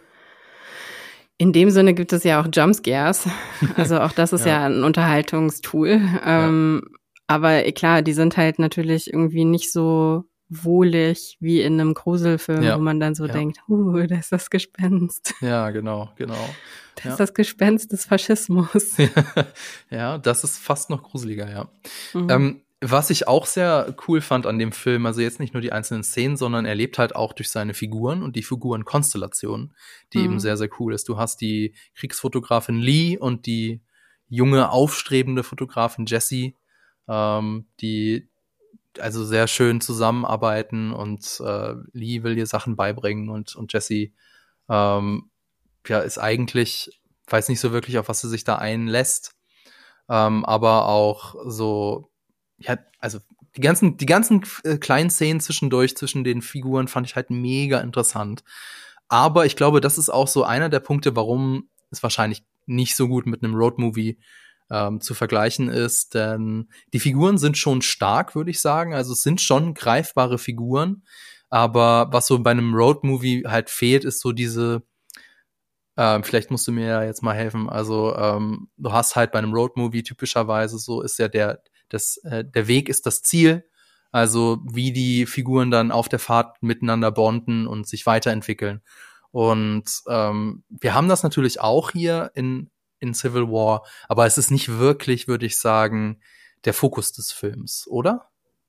in dem Sinne gibt es ja auch Jumpscares. Also auch das ist ja. ja ein Unterhaltungstool. Ähm, ja. Aber klar, die sind halt natürlich irgendwie nicht so wohlig wie in einem Gruselfilm, ja. wo man dann so ja. denkt, uh, da ist das Gespenst. Ja, genau, genau. Das ja. ist das Gespenst des Faschismus. Ja, das ist fast noch gruseliger, ja. Mhm. Ähm, was ich auch sehr cool fand an dem Film, also jetzt nicht nur die einzelnen Szenen, sondern er lebt halt auch durch seine Figuren und die Figurenkonstellation, die mhm. eben sehr, sehr cool ist. Du hast die Kriegsfotografin Lee und die junge, aufstrebende Fotografin Jessie, ähm, die also sehr schön zusammenarbeiten und äh, Lee will ihr Sachen beibringen und, und Jessie ähm, ja, ist eigentlich, weiß nicht so wirklich, auf was sie sich da einlässt, ähm, aber auch so, ja, also die ganzen, die ganzen äh, kleinen Szenen zwischendurch, zwischen den Figuren fand ich halt mega interessant. Aber ich glaube, das ist auch so einer der Punkte, warum es wahrscheinlich nicht so gut mit einem Roadmovie ähm, zu vergleichen ist, denn die Figuren sind schon stark, würde ich sagen. Also es sind schon greifbare Figuren, aber was so bei einem Roadmovie halt fehlt, ist so diese, ähm, vielleicht musst du mir ja jetzt mal helfen, also ähm, du hast halt bei einem Roadmovie typischerweise so, ist ja der, das, äh, der Weg ist das Ziel, also wie die Figuren dann auf der Fahrt miteinander bonden und sich weiterentwickeln. Und ähm, wir haben das natürlich auch hier in in Civil War, aber es ist nicht wirklich, würde ich sagen, der Fokus des Films, oder?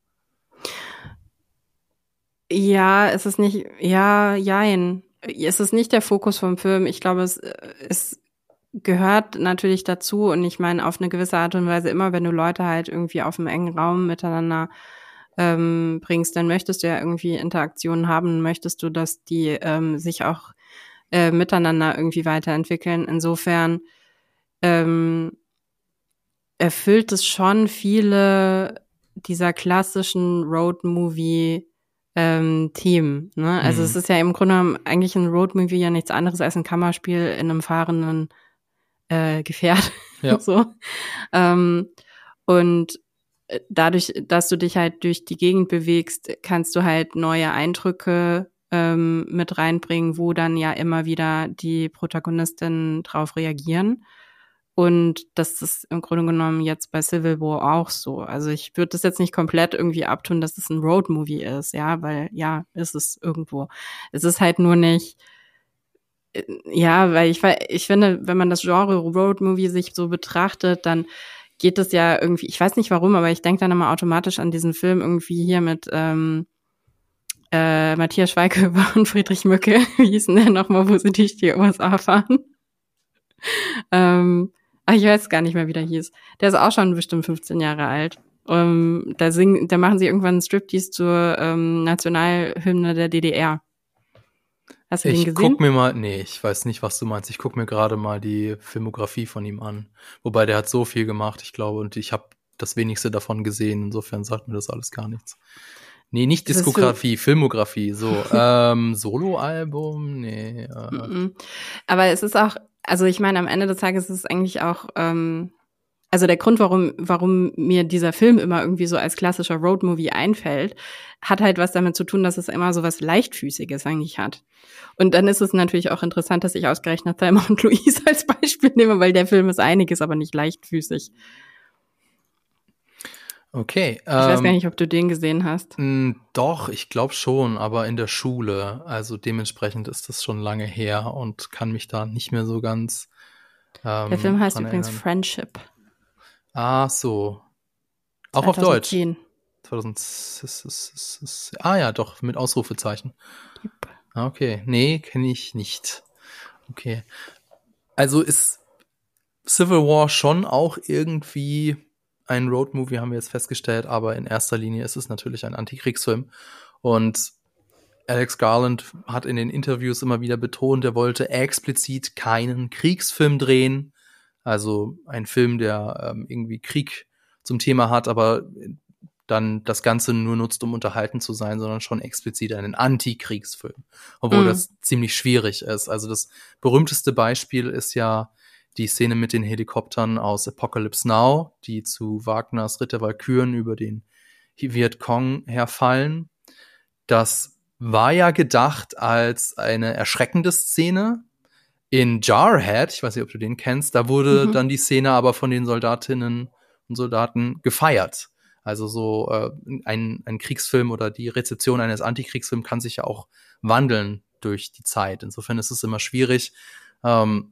Ja, es ist nicht, ja, jein. Es ist nicht der Fokus vom Film. Ich glaube, es, es gehört natürlich dazu und ich meine, auf eine gewisse Art und Weise immer, wenn du Leute halt irgendwie auf einem engen Raum miteinander ähm, bringst, dann möchtest du ja irgendwie Interaktionen haben, möchtest du, dass die ähm, sich auch äh, miteinander irgendwie weiterentwickeln. Insofern ähm, erfüllt es schon viele dieser klassischen Road-Movie ähm, Themen. Ne? Also mhm. es ist ja im Grunde genommen eigentlich ein Road-Movie ja nichts anderes als ein Kammerspiel in einem fahrenden äh, Gefährt. Ja. so. Ähm, und dadurch, dass du dich halt durch die Gegend bewegst, kannst du halt neue Eindrücke ähm, mit reinbringen, wo dann ja immer wieder die Protagonistinnen drauf reagieren. Und das ist im Grunde genommen jetzt bei Civil War auch so. Also ich würde das jetzt nicht komplett irgendwie abtun, dass es ein Road-Movie ist, ja, weil ja, ist es irgendwo. Es ist halt nur nicht, ja, weil ich, ich finde, wenn man das Genre Road-Movie sich so betrachtet, dann geht es ja irgendwie, ich weiß nicht warum, aber ich denke dann immer automatisch an diesen Film irgendwie hier mit ähm, äh, Matthias Schweighöfer und Friedrich Mücke. Wie hieß denn der nochmal, wo sie durch die U S A fahren? ähm, ach, ich weiß gar nicht mehr, wie der hieß. Der ist auch schon bestimmt fünfzehn Jahre alt. Um, da singen, da machen sie irgendwann einen Striptease zur ähm, Nationalhymne der D D R. Hast du ich den gesehen? Guck mir mal, nee, ich weiß nicht, was du meinst. Ich guck mir gerade mal die Filmografie von ihm an. Wobei der hat so viel gemacht, ich glaube, und ich habe das wenigste davon gesehen. Insofern sagt mir das alles gar nichts. Nee, nicht das Diskografie, Filmografie, so. ähm, Soloalbum, nee. Äh. Aber es ist auch, also ich meine, am Ende des Tages ist es eigentlich auch, ähm, also der Grund, warum warum mir dieser Film immer irgendwie so als klassischer Roadmovie einfällt, hat halt was damit zu tun, dass es immer so was Leichtfüßiges eigentlich hat. Und dann ist es natürlich auch interessant, dass ich ausgerechnet Thelma und Louise als Beispiel nehme, weil der Film ist einiges, aber nicht leichtfüßig. Okay. Ich ähm, weiß gar nicht, ob du den gesehen hast. Mh, doch, ich glaube schon, aber in der Schule. Also dementsprechend ist das schon lange her und kann mich da nicht mehr so ganz ähm, Der Film heißt übrigens erinnern. Friendship. Ah, so. Auch zweitausendzehn. Auf Deutsch? zweitausend Ah ja, doch, mit Ausrufezeichen. Yep. Okay, nee, kenne ich nicht. Okay. Also ist Civil War schon auch irgendwie ein Roadmovie, haben wir jetzt festgestellt, aber in erster Linie ist es natürlich ein Antikriegsfilm. Und Alex Garland hat in den Interviews immer wieder betont, er wollte explizit keinen Kriegsfilm drehen. Also ein Film, der ähm, irgendwie Krieg zum Thema hat, aber dann das Ganze nur nutzt, um unterhalten zu sein, sondern schon explizit einen Antikriegsfilm. Obwohl mhm. das ziemlich schwierig ist. Also das berühmteste Beispiel ist ja die Szene mit den Helikoptern aus Apocalypse Now, die zu Wagners Ritt der Walküren über den Vietcong herfallen. Das war ja gedacht als eine erschreckende Szene. In Jarhead, ich weiß nicht, ob du den kennst, da wurde mhm. dann die Szene aber von den Soldatinnen und Soldaten gefeiert. Also so äh, ein, ein Kriegsfilm oder die Rezeption eines Antikriegsfilms kann sich ja auch wandeln durch die Zeit. Insofern ist es immer schwierig. Ähm,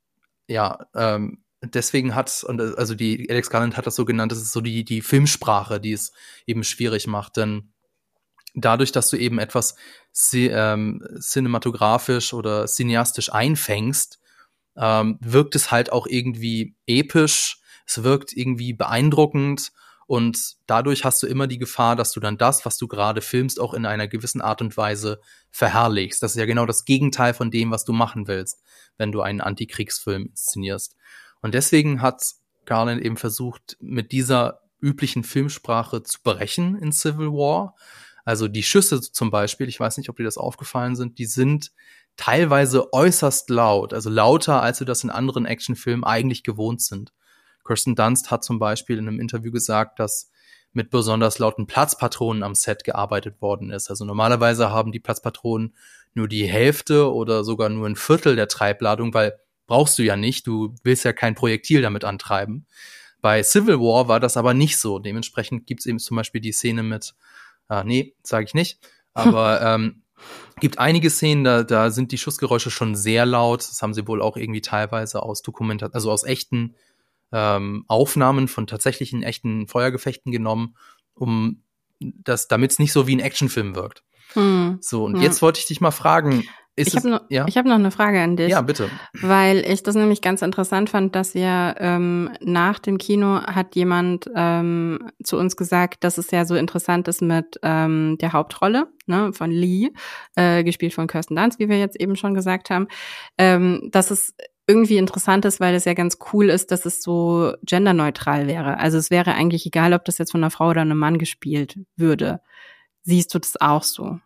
ja, ähm, deswegen hat, und also die Alex Garland hat das so genannt, das ist so die, die Filmsprache, die es eben schwierig macht. Denn dadurch, dass du eben etwas ähm, cinematografisch oder cineastisch einfängst, ähm, wirkt es halt auch irgendwie episch, es wirkt irgendwie beeindruckend. Und dadurch hast du immer die Gefahr, dass du dann das, was du gerade filmst, auch in einer gewissen Art und Weise verherrlichst. Das ist ja genau das Gegenteil von dem, was du machen willst, wenn du einen Antikriegsfilm inszenierst. Und deswegen hat Garland eben versucht, mit dieser üblichen Filmsprache zu brechen in Civil War. Also die Schüsse zum Beispiel, ich weiß nicht, ob dir das aufgefallen sind, die sind teilweise äußerst laut, also lauter, als wir das in anderen Actionfilmen eigentlich gewohnt sind. Kirsten Dunst hat zum Beispiel in einem Interview gesagt, dass mit besonders lauten Platzpatronen am Set gearbeitet worden ist. Also normalerweise haben die Platzpatronen nur die Hälfte oder sogar nur ein Viertel der Treibladung, weil brauchst du ja nicht, du willst ja kein Projektil damit antreiben. Bei Civil War war das aber nicht so. Dementsprechend gibt es eben zum Beispiel die Szene mit, ah, nee, sage ich nicht, aber ähm, gibt einige Szenen, da, da sind die Schussgeräusche schon sehr laut. Das haben sie wohl auch irgendwie teilweise aus Dokumenta- also aus echten Ähm, Aufnahmen von tatsächlichen echten Feuergefechten genommen, um das, damit es nicht so wie ein Actionfilm wirkt. Hm. So, und ja. Jetzt wollte ich dich mal fragen, ist ich habe es, noch, ja? ich hab noch eine Frage an dich. Ja, bitte. Weil ich das nämlich ganz interessant fand, dass ja ähm, nach dem Kino hat jemand ähm, zu uns gesagt, dass es ja so interessant ist mit ähm, der Hauptrolle, ne, von Lee, äh, gespielt von Kirsten Dunst, wie wir jetzt eben schon gesagt haben, ähm, dass es irgendwie interessant ist, weil es ja ganz cool ist, dass es so genderneutral wäre. Also es wäre eigentlich egal, ob das jetzt von einer Frau oder einem Mann gespielt würde. Siehst du das auch so?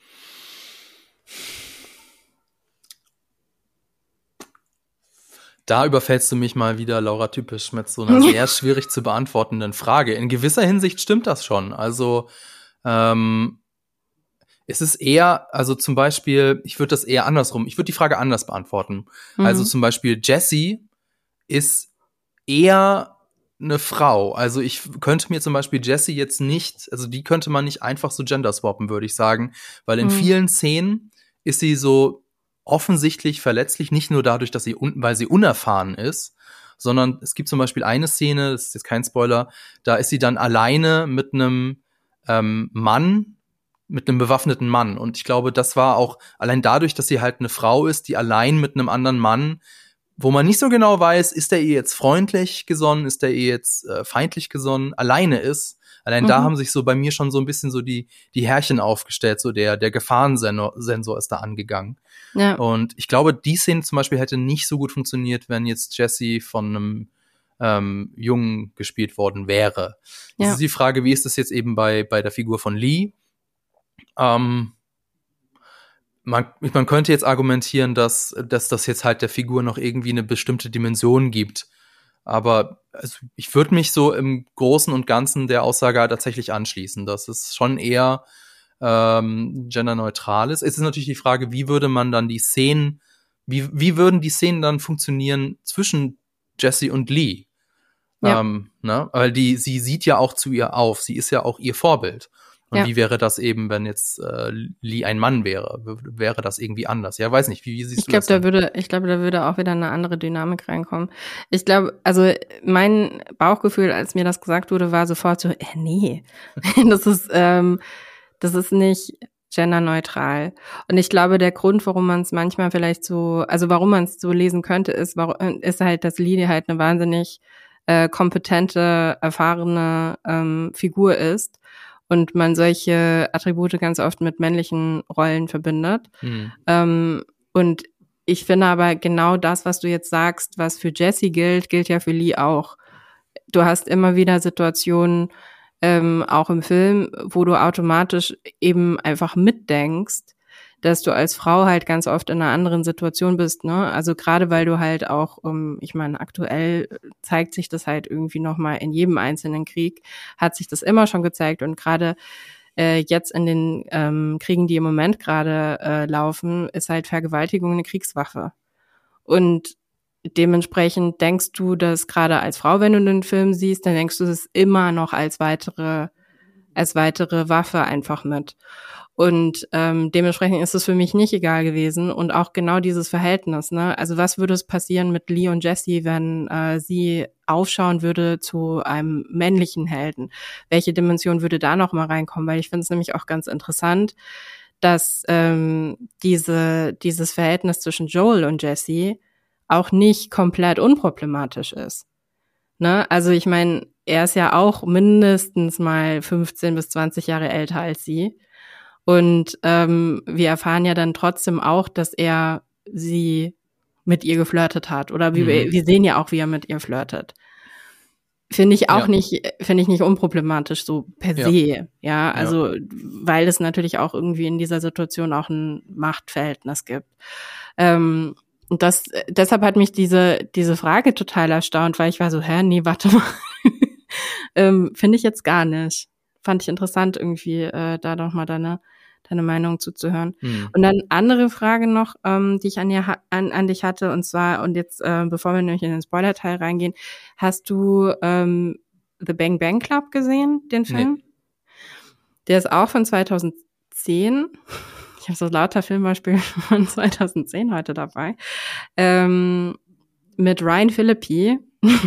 Da überfällst du mich mal wieder, Laura, typisch mit so einer sehr schwierig zu beantwortenden Frage. In gewisser Hinsicht stimmt das schon. Also ähm, es ist eher, also zum Beispiel, ich würde das eher andersrum, ich würde die Frage anders beantworten. Mhm. Also zum Beispiel Jessie ist eher eine Frau. Also ich könnte mir zum Beispiel Jessie jetzt nicht, also die könnte man nicht einfach so gender swappen, würde ich sagen. Weil in mhm. vielen Szenen ist sie so offensichtlich verletzlich, nicht nur dadurch, dass sie, un- weil sie unerfahren ist, sondern es gibt zum Beispiel eine Szene, das ist jetzt kein Spoiler, da ist sie dann alleine mit einem ähm, Mann, mit einem bewaffneten Mann. Und ich glaube, das war auch allein dadurch, dass sie halt eine Frau ist, die allein mit einem anderen Mann, wo man nicht so genau weiß, ist der ihr jetzt freundlich gesonnen, ist der ihr jetzt äh, feindlich gesonnen, alleine ist. Allein mhm. da haben sich so bei mir schon so ein bisschen so die die Härchen aufgestellt, so der der Gefahrensensor Sensor ist da angegangen. Ja. Und ich glaube, die Szene zum Beispiel hätte nicht so gut funktioniert, wenn jetzt Jessie von einem ähm, Jungen gespielt worden wäre. Ja. Das ist die Frage, wie ist das jetzt eben bei bei der Figur von Lee? Ähm, man, man könnte jetzt argumentieren, dass, dass das jetzt halt der Figur noch irgendwie eine bestimmte Dimension gibt. Aber also ich würde mich so im Großen und Ganzen der Aussage tatsächlich anschließen, dass es schon eher ähm, genderneutral ist. Es ist natürlich die Frage, wie würde man dann die Szenen, wie, wie würden die Szenen dann funktionieren zwischen Jessie und Lee? Ja. Ähm, ne? Weil die, sie sieht ja auch zu ihr auf, sie ist ja auch ihr Vorbild. Und ja. wie wäre das eben, wenn jetzt äh, Lee ein Mann wäre? W- wäre das irgendwie anders? Ja, weiß nicht. Wie, wie siehst ich du glaub, das? Ich glaube, da würde, ich glaube, da würde auch wieder eine andere Dynamik reinkommen. Ich glaube, also mein Bauchgefühl, als mir das gesagt wurde, war sofort so, äh, nee, das ist, ähm, das ist nicht genderneutral. Und ich glaube, der Grund, warum man es manchmal vielleicht so, also warum man es so lesen könnte, ist, warum, ist halt, dass Lee halt eine wahnsinnig äh, kompetente, erfahrene ähm, Figur ist und man solche Attribute ganz oft mit männlichen Rollen verbindet. Mhm. Ähm, und ich finde aber genau das, was du jetzt sagst, was für Jesse gilt, gilt ja für Lee auch. Du hast immer wieder Situationen, ähm, auch im Film, wo du automatisch eben einfach mitdenkst, dass du als Frau halt ganz oft in einer anderen Situation bist, ne? Also gerade weil du halt auch, um, ich meine, aktuell zeigt sich das halt irgendwie nochmal in jedem einzelnen Krieg, hat sich das immer schon gezeigt und gerade äh, jetzt in den ähm, Kriegen, die im Moment gerade äh, laufen, ist halt Vergewaltigung eine Kriegswaffe. Und dementsprechend denkst du das gerade als Frau, wenn du den Film siehst, dann denkst du es immer noch als weitere, als weitere Waffe einfach mit. Und ähm, dementsprechend ist es für mich nicht egal gewesen und auch genau dieses Verhältnis, ne? Also was würde es passieren mit Lee und Jesse, wenn äh, sie aufschauen würde zu einem männlichen Helden? Welche Dimension würde da noch mal reinkommen? Weil ich finde es nämlich auch ganz interessant, dass ähm, diese dieses Verhältnis zwischen Joel und Jesse auch nicht komplett unproblematisch ist. Ne? Also ich meine, er ist ja auch mindestens mal fünfzehn bis zwanzig Jahre älter als sie. Und ähm, wir erfahren ja dann trotzdem auch, dass er sie mit ihr geflirtet hat. Oder wie, mhm. wir sehen ja auch, wie er mit ihr flirtet. Finde ich auch ja. nicht, finde ich nicht unproblematisch so per se. Ja, ja also ja. weil es natürlich auch irgendwie in dieser Situation auch ein Machtverhältnis gibt. Ähm, und das, deshalb hat mich diese diese Frage total erstaunt, weil ich war so, hä, nee, warte mal. ähm, finde ich jetzt gar nicht. Fand ich interessant irgendwie, äh, da doch mal deine deine Meinung zuzuhören. Hm. Und dann andere Frage noch, ähm, die ich an, ihr, an, an dich hatte, und zwar, und jetzt, äh, bevor wir nämlich in den Spoiler-Teil reingehen, hast du ähm, The Bang Bang Club gesehen, den Film? Nee. Der ist auch von zweitausendzehn. Ich habe so lauter Filmbeispiele von zweitausendzehn heute dabei. Ähm, mit Ryan Phillippe.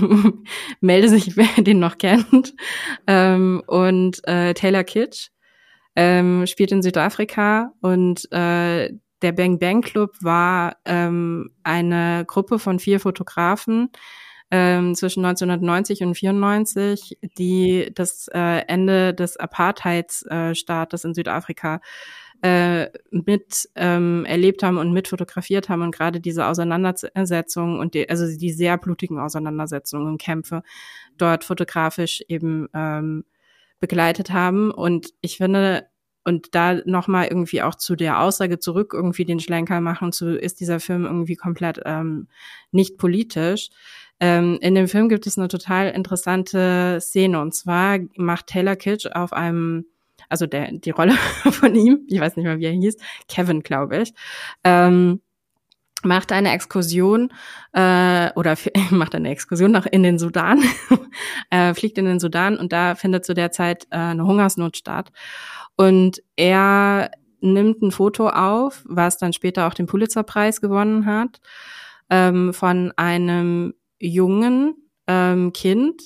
Melde sich, wer den noch kennt. Ähm, und äh, Taylor Kitsch. Ähm, spielt in Südafrika und äh, der Bang Bang Club war ähm, eine Gruppe von vier Fotografen ähm, zwischen neunzehnhundertneunzig und vierundneunzig, die das äh, Ende des Apartheidsstaates äh, in Südafrika äh, mit ähm, erlebt haben und mit fotografiert haben und gerade diese Auseinandersetzungen und die, also die sehr blutigen Auseinandersetzungen und Kämpfe dort fotografisch eben ähm, begleitet haben. Und ich finde, und da nochmal irgendwie auch zu der Aussage zurück irgendwie den Schlenker machen zu, ist dieser Film irgendwie komplett ähm, nicht politisch. Ähm, in dem Film gibt es eine total interessante Szene, und zwar macht Taylor Kitsch auf einem, also der die Rolle von ihm, ich weiß nicht mal, wie er hieß, Kevin, glaube ich, ähm, macht eine Exkursion äh, oder f- macht eine Exkursion nach in den Sudan, äh, fliegt in den Sudan und da findet zu der Zeit äh, eine Hungersnot statt. Und er nimmt ein Foto auf, was dann später auch den Pulitzerpreis gewonnen hat, ähm, von einem jungen ähm, Kind,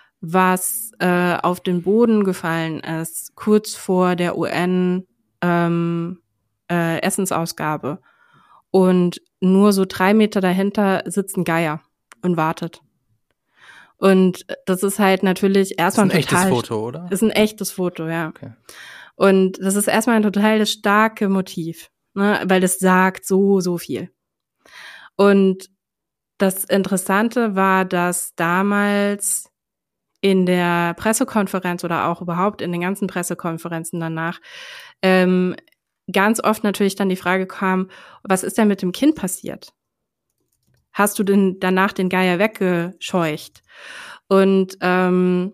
was äh, auf den Boden gefallen ist, kurz vor der U N ähm, äh, Essensausgabe. Und nur so drei Meter dahinter sitzt ein Geier und wartet. Und das ist halt natürlich erstmal ein, ist ein total, echtes Foto, oder? Ist ein echtes Foto, ja. Okay. Und das ist erstmal ein total starke Motiv, ne, weil das sagt so, so viel. Und das Interessante war, dass damals in der Pressekonferenz oder auch überhaupt in den ganzen Pressekonferenzen danach ähm, ganz oft natürlich dann die Frage kam, was ist denn mit dem Kind passiert? Hast du denn danach den Geier weggescheucht? Und ähm,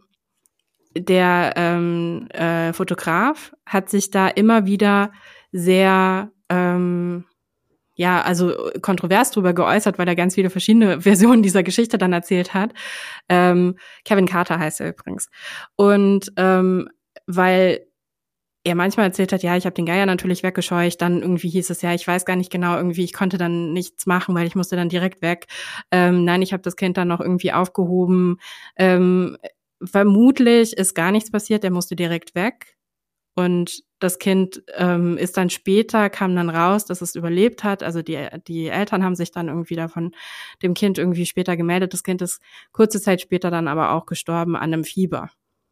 der ähm, äh, Fotograf hat sich da immer wieder sehr, ähm, ja, also kontrovers drüber geäußert, weil er ganz viele verschiedene Versionen dieser Geschichte dann erzählt hat. Ähm, Kevin Carter heißt er übrigens. Und ähm, weil er manchmal erzählt hat, ja, ich habe den Geier natürlich weggescheucht, dann irgendwie hieß es, ja, ich weiß gar nicht genau, irgendwie, ich konnte dann nichts machen, weil ich musste dann direkt weg. Ähm, nein, ich habe das Kind dann noch irgendwie aufgehoben. Ähm, vermutlich ist gar nichts passiert, er musste direkt weg. Und das Kind ähm, ist dann später, kam dann raus, dass es überlebt hat. Also die, die Eltern haben sich dann irgendwie davon dem Kind irgendwie später gemeldet. Das Kind ist kurze Zeit später dann aber auch gestorben an einem Fieber.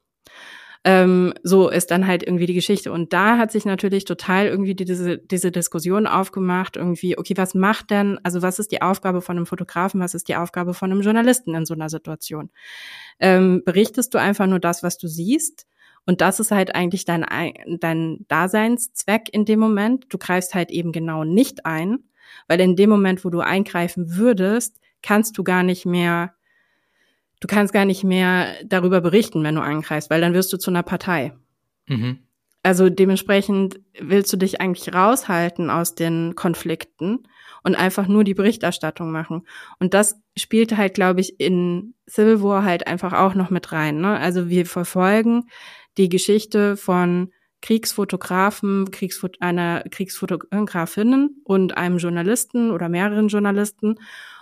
Ähm, so ist dann halt irgendwie die Geschichte. Und da hat sich natürlich total irgendwie diese, diese Diskussion aufgemacht, irgendwie, okay, was macht denn, also was ist die Aufgabe von einem Fotografen, was ist die Aufgabe von einem Journalisten in so einer Situation? Ähm, berichtest du einfach nur das, was du siehst? Und das ist halt eigentlich dein, dein Daseinszweck in dem Moment. Du greifst halt eben genau nicht ein, weil in dem Moment, wo du eingreifen würdest, kannst du gar nicht mehr Du kannst gar nicht mehr darüber berichten, wenn du eingreifst, weil dann wirst du zu einer Partei. Mhm. Also dementsprechend willst du dich eigentlich raushalten aus den Konflikten und einfach nur die Berichterstattung machen. Und das spielt halt, glaube ich, in Civil War halt einfach auch noch mit rein, ne? Also wir verfolgen die Geschichte von Kriegsfotografen, Kriegsfot- einer Kriegsfotografinnen und einem Journalisten oder mehreren Journalisten.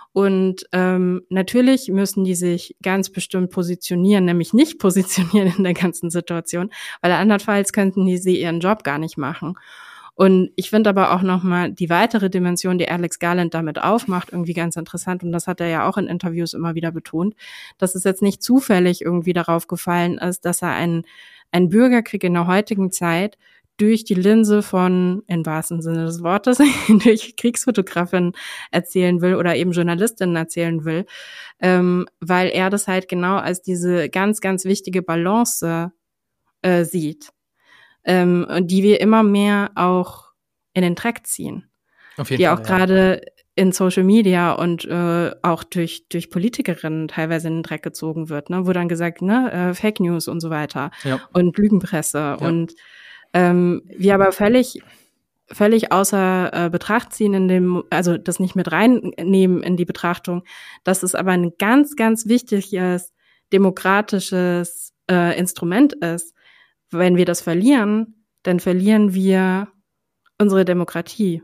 Und ähm, natürlich müssen die sich ganz bestimmt positionieren, nämlich nicht positionieren in der ganzen Situation, weil andernfalls könnten die sie ihren Job gar nicht machen. Und ich finde aber auch nochmal die weitere Dimension, die Alex Garland damit aufmacht, irgendwie ganz interessant. Und das hat er ja auch in Interviews immer wieder betont, dass es jetzt nicht zufällig irgendwie darauf gefallen ist, dass er einen, einen Bürgerkrieg in der heutigen Zeit durch die Linse von, im wahrsten Sinne des Wortes, durch Kriegsfotografin erzählen will oder eben Journalistinnen erzählen will, ähm, weil er das halt genau als diese ganz, ganz wichtige Balance äh, sieht, ähm, und die wir immer mehr auch in den Dreck ziehen. Auf jeden die Fall, auch gerade ja. in Social Media und äh, auch durch durch Politikerinnen teilweise in den Dreck gezogen wird, ne, wo dann gesagt, ne, äh, Fake News und so weiter ja. und Lügenpresse ja. und Ähm, wir aber völlig, völlig außer äh, Betracht ziehen in dem, also das nicht mit reinnehmen in die Betrachtung, dass es aber ein ganz, ganz wichtiges demokratisches äh, Instrument ist. Wenn wir das verlieren, dann verlieren wir unsere Demokratie.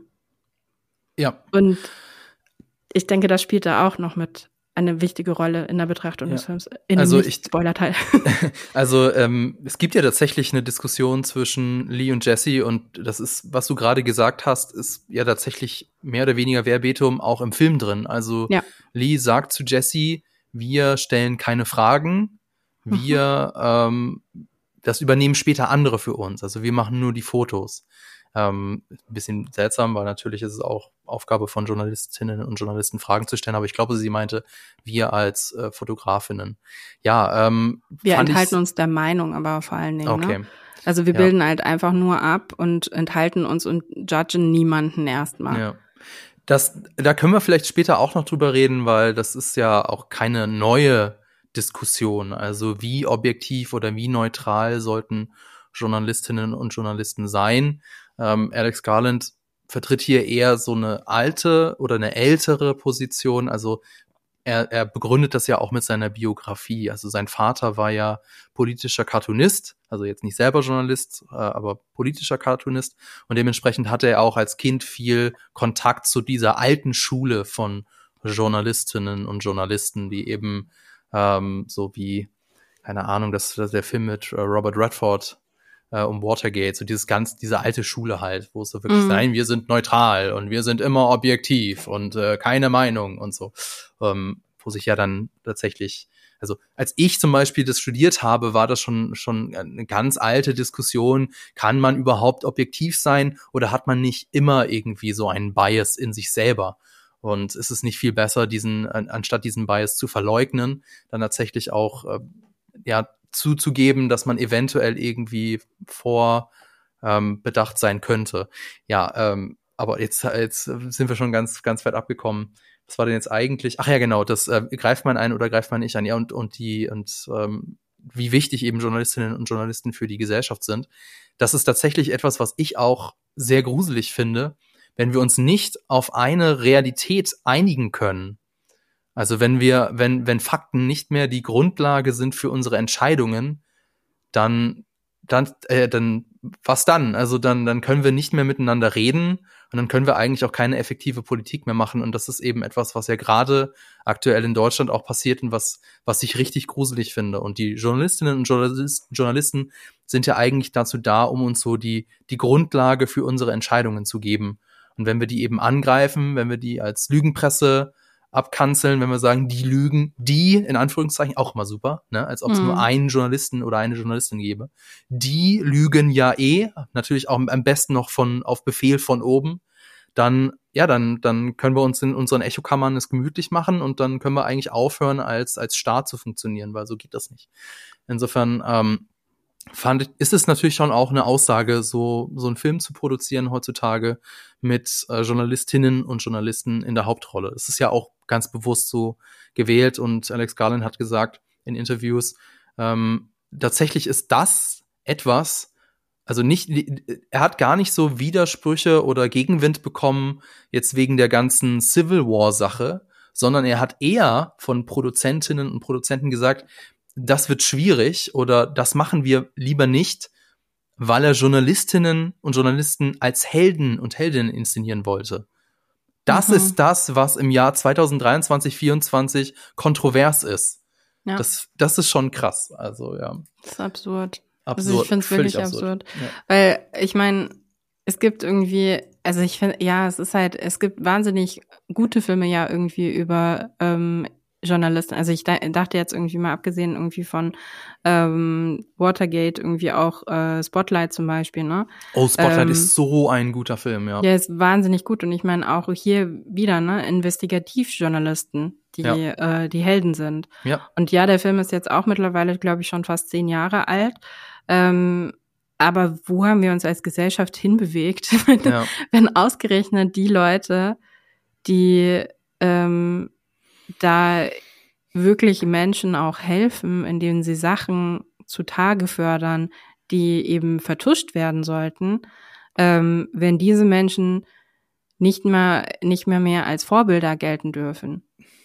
Ja. Und ich denke, das spielt da auch noch mit eine wichtige Rolle in der Betrachtung ja. des Films. In also dem Spoiler-Teil. Also ähm, es gibt ja tatsächlich eine Diskussion zwischen Lee und Jesse und das ist, was du gerade gesagt hast, ist ja tatsächlich mehr oder weniger verbatim auch im Film drin. Also ja. Lee sagt zu Jesse, wir stellen keine Fragen, wir mhm. ähm, das übernehmen später andere für uns. Also wir machen nur die Fotos. Ähm, ein bisschen seltsam, weil natürlich ist es auch Aufgabe von Journalistinnen und Journalisten Fragen zu stellen, aber ich glaube, sie meinte, wir als äh, Fotografinnen. Ja, ähm, wir enthalten uns der Meinung, aber vor allen Dingen, okay. ne? Also wir ja. bilden halt einfach nur ab und enthalten uns und judgen niemanden erstmal. Ja. Das, da können wir vielleicht später auch noch drüber reden, weil das ist ja auch keine neue Diskussion. Also wie objektiv oder wie neutral sollten Journalistinnen und Journalisten sein? Ähm, Alex Garland vertritt hier eher so eine alte oder eine ältere Position. Also er, er begründet das ja auch mit seiner Biografie. Also sein Vater war ja politischer Cartoonist, also jetzt nicht selber Journalist, äh, aber politischer Cartoonist. Und dementsprechend hatte er auch als Kind viel Kontakt zu dieser alten Schule von Journalistinnen und Journalisten, die eben ähm, so wie, keine Ahnung, das, das der Film mit äh, Robert Redford äh, um Watergate, so dieses ganz, diese alte Schule halt, wo es so wirklich, mhm. nein, wir sind neutral und wir sind immer objektiv und äh, keine Meinung und so, ähm, wo sich ja dann tatsächlich, also als ich zum Beispiel das studiert habe, war das schon schon eine ganz alte Diskussion, kann man überhaupt objektiv sein oder hat man nicht immer irgendwie so einen Bias in sich selber? Und ist es nicht viel besser, diesen, anstatt diesen Bias zu verleugnen, dann tatsächlich auch äh, ja zuzugeben, dass man eventuell irgendwie vor ähm, bedacht sein könnte. Ja, ähm, aber jetzt, jetzt sind wir schon ganz, ganz weit abgekommen. Was war denn jetzt eigentlich? Ach ja, genau, das äh, greift man ein oder greift man nicht ein? Ja, und, und die, und ähm, wie wichtig eben Journalistinnen und Journalisten für die Gesellschaft sind. Das ist tatsächlich etwas, was ich auch sehr gruselig finde, wenn wir uns nicht auf eine Realität einigen können. Also wenn wir, wenn, wenn Fakten nicht mehr die Grundlage sind für unsere Entscheidungen, dann, dann, äh, dann, was dann? Also dann, dann können wir nicht mehr miteinander reden Und dann können wir eigentlich auch keine effektive Politik mehr machen. Und das ist eben etwas, was ja gerade aktuell in Deutschland auch passiert und was, was ich richtig gruselig finde. Und die Journalistinnen und Journalist, Journalisten sind ja eigentlich dazu da, um uns so die, die Grundlage für unsere Entscheidungen zu geben. Und wenn wir die eben angreifen, wenn wir die als Lügenpresse abkanzeln, wenn wir sagen, die lügen, die, in Anführungszeichen, auch immer super, ne, als ob es mhm. nur einen Journalisten oder eine Journalistin gäbe. Die lügen ja eh, natürlich auch am besten noch von, auf Befehl von oben. Dann, ja, dann, dann können wir uns in unseren Echokammern es gemütlich machen und dann können wir eigentlich aufhören, als, als Staat zu funktionieren, weil so geht das nicht. Insofern, ähm, fand ich, ist es natürlich schon auch eine Aussage, so, so einen Film zu produzieren heutzutage mit äh, Journalistinnen und Journalisten in der Hauptrolle. Es ist ja auch ganz bewusst so gewählt und Alex Garland hat gesagt in Interviews, ähm, tatsächlich ist das etwas, also nicht, er hat gar nicht so Widersprüche oder Gegenwind bekommen jetzt wegen der ganzen Civil War Sache, sondern er hat eher von Produzentinnen und Produzenten gesagt, das wird schwierig oder das machen wir lieber nicht, weil er Journalistinnen und Journalisten als Helden und Heldinnen inszenieren wollte. Das mhm. ist das, was im Jahr zwanzig dreiundzwanzig, vierundzwanzig kontrovers ist. Ja. Das, das ist schon krass. Also, ja. Das ist absurd. Absurd. Also ich finde es wirklich absurd. absurd. Ja. Weil, ich meine, es gibt irgendwie, also ich finde, ja, es ist halt, es gibt wahnsinnig gute Filme ja irgendwie über ähm, Journalisten. Also ich dachte jetzt irgendwie mal, abgesehen irgendwie von ähm, Watergate, irgendwie auch äh, Spotlight zum Beispiel, ne? Oh, Spotlight ähm, ist so ein guter Film, ja. Ja, ist wahnsinnig gut. Und ich meine auch hier wieder, ne, Investigativjournalisten, die ja. äh, die Helden sind. Ja. Und ja, der Film ist jetzt auch mittlerweile, glaube ich, schon fast zehn Jahre alt. Ähm, aber wo haben wir uns als Gesellschaft hinbewegt, wenn, ja. wenn ausgerechnet die Leute, die ähm, da wirklich Menschen auch helfen, indem sie Sachen zutage fördern, die eben vertuscht werden sollten, ähm, wenn diese Menschen nicht mehr, nicht mehr mehr als Vorbilder gelten dürfen.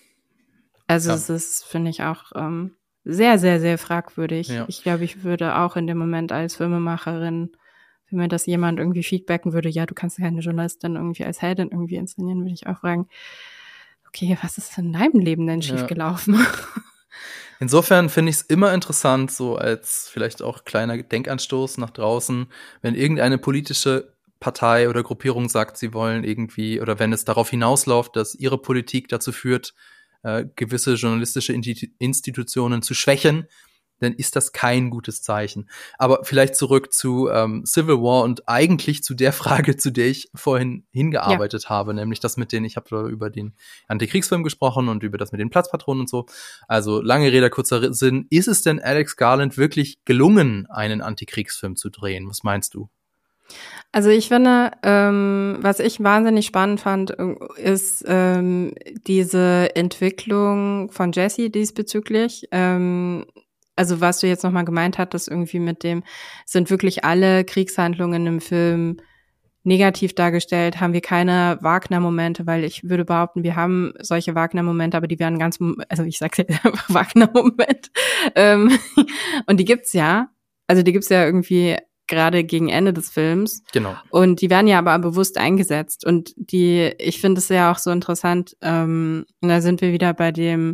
Also ja. es ist, finde ich, auch ähm, sehr, sehr, sehr fragwürdig. Ja. Ich glaube, ich würde auch in dem Moment als Filmemacherin, wenn mir das jemand irgendwie feedbacken würde, ja, du kannst keine Journalistin irgendwie als Heldin irgendwie inszenieren, würde ich auch fragen, okay, was ist in deinem Leben denn schiefgelaufen? Ja. Insofern finde ich es immer interessant, so als vielleicht auch kleiner Denkanstoß nach draußen, wenn irgendeine politische Partei oder Gruppierung sagt, sie wollen irgendwie, oder wenn es darauf hinausläuft, dass ihre Politik dazu führt, äh, gewisse journalistische Institutionen zu schwächen, dann ist das kein gutes Zeichen. Aber vielleicht zurück zu ähm, Civil War und eigentlich zu der Frage, zu der ich vorhin hingearbeitet ja. habe, nämlich das mit den, ich habe über den Antikriegsfilm gesprochen und über das mit den Platzpatronen und so. Also lange Rede, kurzer Sinn. Ist es denn Alex Garland wirklich gelungen, einen Antikriegsfilm zu drehen? Was meinst du? Also ich finde, ähm, was ich wahnsinnig spannend fand, ist ähm, diese Entwicklung von Jesse diesbezüglich. Ähm, Also was du jetzt nochmal gemeint hattest, irgendwie mit dem, sind wirklich alle Kriegshandlungen im Film negativ dargestellt, haben wir keine Wagner-Momente, weil ich würde behaupten, wir haben solche Wagner-Momente, aber die werden ganz, also ich sag's jetzt einfach Wagner-Moment. Ähm, und die gibt's ja, also die gibt's ja irgendwie gerade gegen Ende des Films. Genau. Und die werden ja aber bewusst eingesetzt. Und die, ich finde es ja auch so interessant, ähm, und da sind wir wieder bei dem,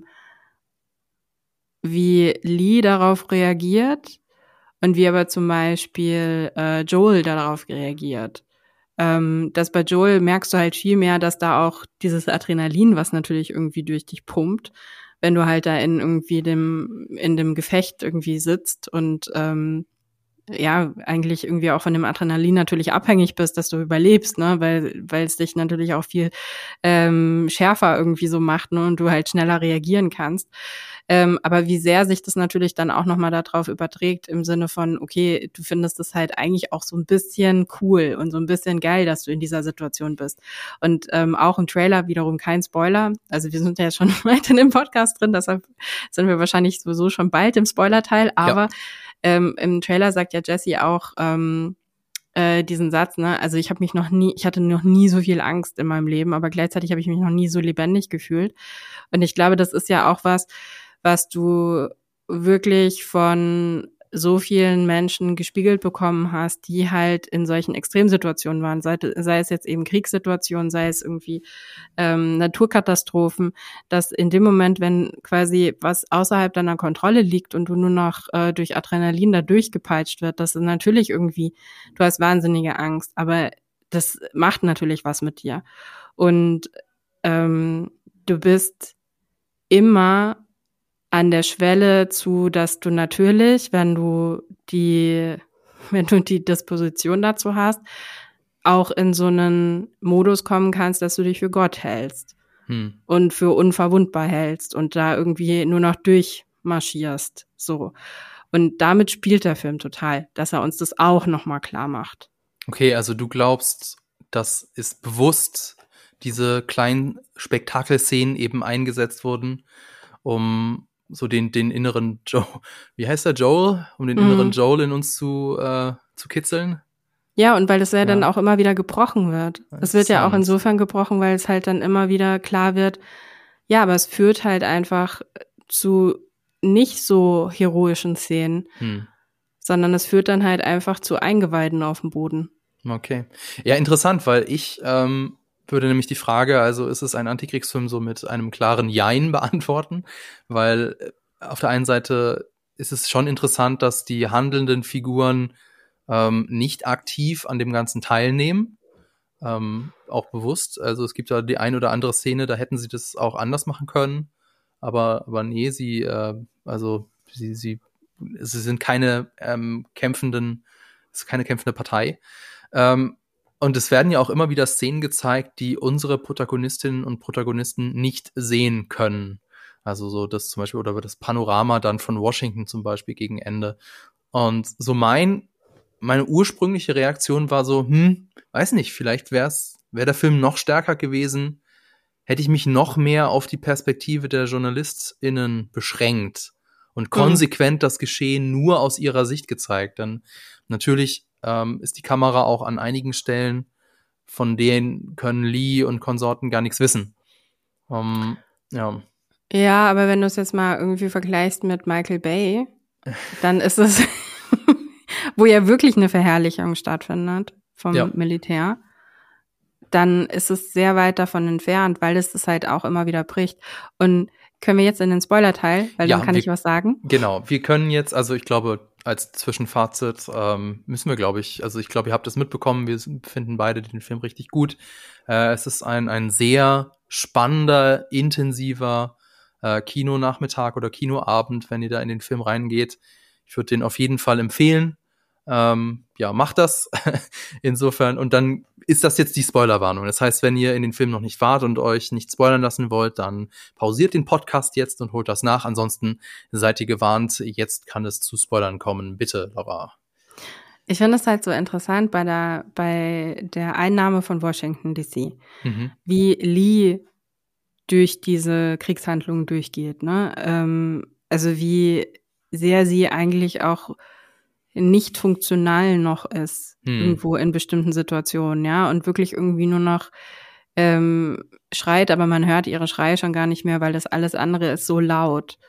wie Lee darauf reagiert und wie aber zum Beispiel äh, Joel darauf reagiert. Ähm, dass bei Joel merkst du halt viel mehr, dass da auch dieses Adrenalin, was natürlich irgendwie durch dich pumpt, wenn du halt da in irgendwie dem in dem Gefecht irgendwie sitzt und ähm, ja, eigentlich irgendwie auch von dem Adrenalin natürlich abhängig bist, dass du überlebst, ne, weil weil es dich natürlich auch viel ähm, schärfer irgendwie so macht, ne, und du halt schneller reagieren kannst. Ähm, aber wie sehr sich das natürlich dann auch nochmal darauf überträgt im Sinne von, okay, du findest es halt eigentlich auch so ein bisschen cool und so ein bisschen geil, dass du in dieser Situation bist. Und ähm, auch im Trailer wiederum kein Spoiler. Also wir sind ja schon weit in dem Podcast drin, deshalb sind wir wahrscheinlich sowieso schon bald im Spoilerteil. Aber ja. ähm, im Trailer sagt ja Jesse auch ähm, äh, diesen Satz, ne? Also ich habe mich noch nie, ich hatte noch nie so viel Angst in meinem Leben, aber gleichzeitig habe ich mich noch nie so lebendig gefühlt. Und ich glaube, das ist ja auch was, was du wirklich von so vielen Menschen gespiegelt bekommen hast, die halt in solchen Extremsituationen waren, sei, sei es jetzt eben Kriegssituationen, sei es irgendwie ähm, Naturkatastrophen, dass in dem Moment, wenn quasi was außerhalb deiner Kontrolle liegt und du nur noch äh, durch Adrenalin da durchgepeitscht wird, das ist natürlich irgendwie, du hast wahnsinnige Angst, aber das macht natürlich was mit dir. Und ähm, du bist immer an der Schwelle zu, dass du natürlich, wenn du die, wenn du die Disposition dazu hast, auch in so einen Modus kommen kannst, dass du dich für Gott hältst hm. und für unverwundbar hältst und da irgendwie nur noch durchmarschierst, so. Und damit spielt der Film total, dass er uns das auch nochmal klar macht. Okay, also du glaubst, dass ist bewusst diese kleinen Spektakelszenen eben eingesetzt wurden, um so den den inneren Joel, wie heißt der, Joel? Um den mhm. inneren Joel in uns zu äh, zu kitzeln? Ja, und weil das ja, ja dann auch immer wieder gebrochen wird. Es wird ja auch insofern gebrochen, weil es halt dann immer wieder klar wird, ja, aber es führt halt einfach zu nicht so heroischen Szenen, hm. sondern es führt dann halt einfach zu Eingeweiden auf dem Boden. Okay. Ja, interessant, weil ich ähm, würde nämlich die Frage, also ist es ein Antikriegsfilm, so mit einem klaren Jein beantworten, weil auf der einen Seite ist es schon interessant, dass die handelnden Figuren ähm, nicht aktiv an dem Ganzen teilnehmen, ähm, auch bewusst. Also es gibt da die ein oder andere Szene, da hätten sie das auch anders machen können, aber aber nee, sie äh, also sie sie sie sind keine ähm, kämpfenden, es ist keine kämpfende Partei. Ähm, Und es werden ja auch immer wieder Szenen gezeigt, die unsere Protagonistinnen und Protagonisten nicht sehen können. Also so das zum Beispiel, oder das Panorama dann von Washington zum Beispiel gegen Ende. Und so mein, meine ursprüngliche Reaktion war so, hm, weiß nicht, vielleicht wär's, wäre der Film noch stärker gewesen, hätte ich mich noch mehr auf die Perspektive der JournalistInnen beschränkt und konsequent mhm. das Geschehen nur aus ihrer Sicht gezeigt. Dann natürlich ähm, ist die Kamera auch an einigen Stellen, von denen können Lee und Konsorten gar nichts wissen. Um, ja. Ja, aber wenn du es jetzt mal irgendwie vergleichst mit Michael Bay, dann ist es, wo ja wirklich eine Verherrlichung stattfindet vom ja. Militär, dann ist es sehr weit davon entfernt, weil es das halt auch immer wieder bricht. Und können wir jetzt in den Spoiler-Teil, weil ja, dann kann wir, ich was sagen? Genau, wir können jetzt, also ich glaube, als Zwischenfazit ähm, müssen wir, glaube ich, also ich glaube, ihr habt es mitbekommen, wir finden beide den Film richtig gut. Äh, es ist ein ein sehr spannender, intensiver äh, Kinonachmittag oder Kinoabend, wenn ihr da in den Film reingeht. Ich würde den auf jeden Fall empfehlen. Ähm, ja, macht das. Insofern, und dann ist das jetzt die Spoilerwarnung. Das heißt, wenn ihr in den Film noch nicht wart und euch nicht spoilern lassen wollt, dann pausiert den Podcast jetzt und holt das nach. Ansonsten seid ihr gewarnt, jetzt kann es zu Spoilern kommen. Bitte, Laura. Ich finde es halt so interessant bei der, bei der Einnahme von Washington D C, mhm. wie Lee durch diese Kriegshandlungen durchgeht, ne? Ähm, also wie sehr sie eigentlich auch nicht funktional noch ist, hm. irgendwo in bestimmten Situationen, ja, und wirklich irgendwie nur noch ähm, schreit, aber man hört ihre Schreie schon gar nicht mehr, weil das alles andere ist so laut.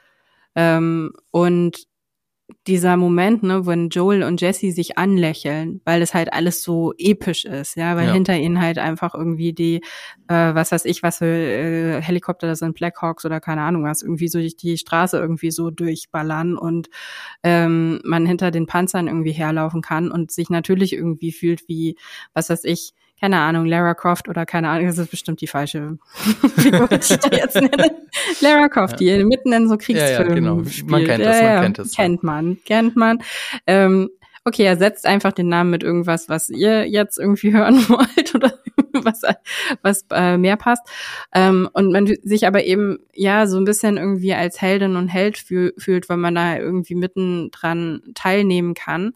Ähm, und dieser Moment, ne, wenn Joel und Jesse sich anlächeln, weil es halt alles so episch ist, ja, weil ja. hinter ihnen halt einfach irgendwie die, äh, was weiß ich, was für äh, Helikopter das sind, Blackhawks oder keine Ahnung was, irgendwie so durch die Straße irgendwie so durchballern und ähm, man hinter den Panzern irgendwie herlaufen kann und sich natürlich irgendwie fühlt wie, was weiß ich, keine Ahnung, Lara Croft oder keine Ahnung, das ist bestimmt die falsche Figur, die ich da jetzt nenne. Lara Croft, ja. die mitten in so Kriegsfilmen ja, ja, genau. spielt. Man kennt das, man ja, kennt es. Kennt man, kennt man. Ähm, okay, ersetzt einfach den Namen mit irgendwas, was ihr jetzt irgendwie hören wollt oder was, was äh, mehr passt. Ähm, und man sich aber eben, ja, so ein bisschen irgendwie als Heldin und Held fühl, fühlt, weil man da irgendwie mitten dran teilnehmen kann.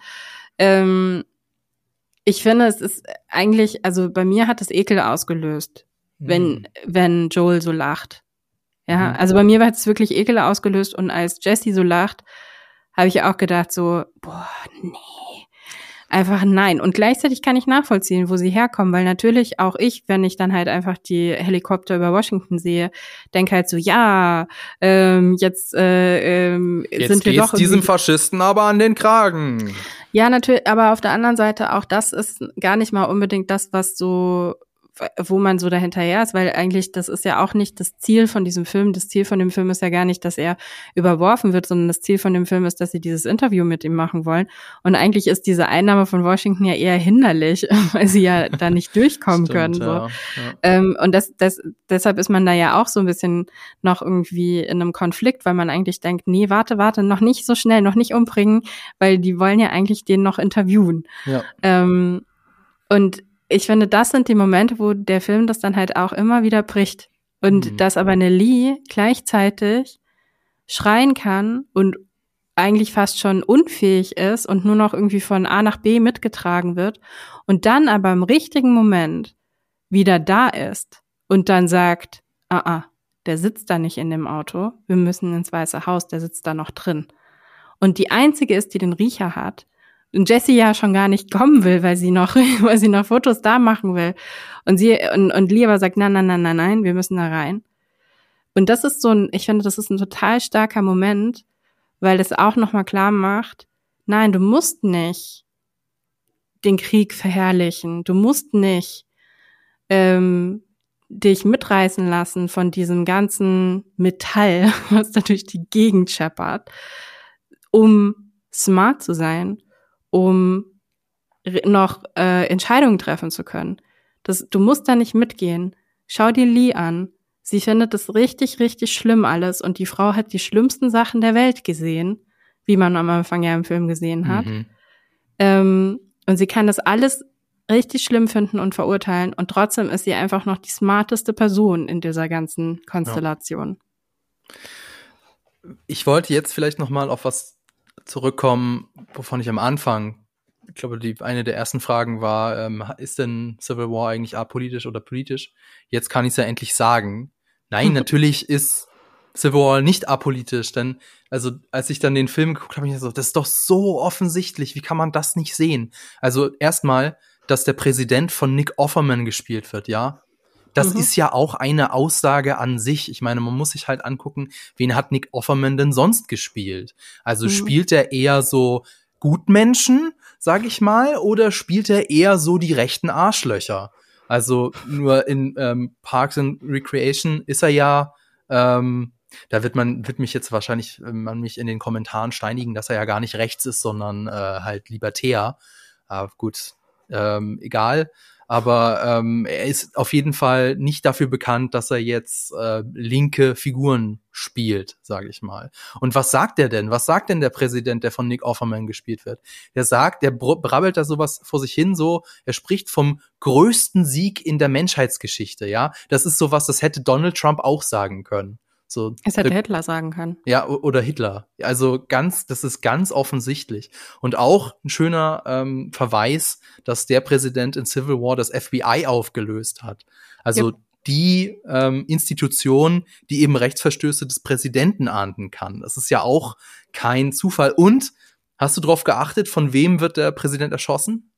Ähm, Ich finde, es ist eigentlich, also bei mir hat es Ekel ausgelöst, mhm. wenn wenn Joel so lacht. Ja, mhm. also bei mir hat es wirklich Ekel ausgelöst und als Jesse so lacht, habe ich auch gedacht so, boah, nee. einfach nein. Und gleichzeitig kann ich nachvollziehen, wo sie herkommen, weil natürlich auch ich, wenn ich dann halt einfach die Helikopter über Washington sehe, denke halt so, ja, ähm, jetzt, äh, ähm, jetzt sind wir doch diesem Faschisten aber an den Kragen. Ja, natürlich, aber auf der anderen Seite auch das ist gar nicht mal unbedingt das, was so, wo man so dahinterher ist, weil eigentlich das ist ja auch nicht das Ziel von diesem Film. Das Ziel von dem Film ist ja gar nicht, dass er überworfen wird, sondern das Ziel von dem Film ist, dass sie dieses Interview mit ihm machen wollen. Und eigentlich ist diese Einnahme von Washington ja eher hinderlich, weil sie ja da nicht durchkommen Stimmt, können. So. Ja, ja. Ähm, und das, das, deshalb ist man da ja auch so ein bisschen noch irgendwie in einem Konflikt, weil man eigentlich denkt, nee, warte, warte, noch nicht so schnell, noch nicht umbringen, weil die wollen ja eigentlich den noch interviewen. Ja. Ähm, und ich finde, das sind die Momente, wo der Film das dann halt auch immer wieder bricht. Und mhm. dass aber eine Lee gleichzeitig schreien kann und eigentlich fast schon unfähig ist und nur noch irgendwie von A nach B mitgetragen wird und dann aber im richtigen Moment wieder da ist und dann sagt, ah, ah, der sitzt da nicht in dem Auto, wir müssen ins Weiße Haus, der sitzt da noch drin. Und die einzige ist, die den Riecher hat, und Jessie ja schon gar nicht kommen will, weil sie noch, weil sie noch Fotos da machen will. Und sie, und, und Lee aber sagt, nein, nein, nein, nein, nein, wir müssen da rein. Und das ist so ein, ich finde, das ist ein total starker Moment, weil das auch nochmal klar macht, nein, du musst nicht den Krieg verherrlichen. Du musst nicht, ähm, dich mitreißen lassen von diesem ganzen Metall, was da durch die Gegend scheppert, um smart zu sein, um noch äh, Entscheidungen treffen zu können. Das, du musst da nicht mitgehen. Schau dir Lee an. Sie findet das richtig, richtig schlimm alles und die Frau hat die schlimmsten Sachen der Welt gesehen, wie man am Anfang ja im Film gesehen hat. Mhm. Ähm, und sie kann das alles richtig schlimm finden und verurteilen und trotzdem ist sie einfach noch die smarteste Person in dieser ganzen Konstellation. Ja. Ich wollte jetzt vielleicht noch mal auf was zurückkommen, wovon ich am Anfang, ich glaube, die eine der ersten Fragen war, ähm, ist denn Civil War eigentlich apolitisch oder politisch? Jetzt kann ich es ja endlich sagen. Nein, natürlich ist Civil War nicht apolitisch, denn also als ich dann den Film geguckt habe, habe ich so, das ist doch so offensichtlich, wie kann man das nicht sehen? Also erstmal, dass der Präsident von Nick Offerman gespielt wird, ja? Das mhm. ist ja auch eine Aussage an sich. Ich meine, man muss sich halt angucken, wen hat Nick Offerman denn sonst gespielt? Also mhm. spielt er eher so Gutmenschen, sag ich mal, oder spielt er eher so die rechten Arschlöcher? Also nur in ähm, Parks and Recreation ist er ja, ähm, da wird man, wird mich jetzt wahrscheinlich man mich in den Kommentaren steinigen, dass er ja gar nicht rechts ist, sondern äh, halt libertär. Aber gut, ähm, egal. Aber ähm, er ist auf jeden Fall nicht dafür bekannt, dass er jetzt äh, linke Figuren spielt, sage ich mal. Und was sagt er denn? Was sagt denn der Präsident, der von Nick Offerman gespielt wird? Der sagt, der brabbelt da sowas vor sich hin, so, er spricht vom größten Sieg in der Menschheitsgeschichte, ja? Das ist sowas, das hätte Donald Trump auch sagen können. So, es hätte Hitler sagen können. Ja, oder Hitler. Also ganz, das ist ganz offensichtlich. Und auch ein schöner ähm, Verweis, dass der Präsident in Civil War das F B I aufgelöst hat. Also yep. die ähm, Institution, die eben Rechtsverstöße des Präsidenten ahnden kann. Das ist ja auch kein Zufall. Und hast du darauf geachtet, von wem wird der Präsident erschossen?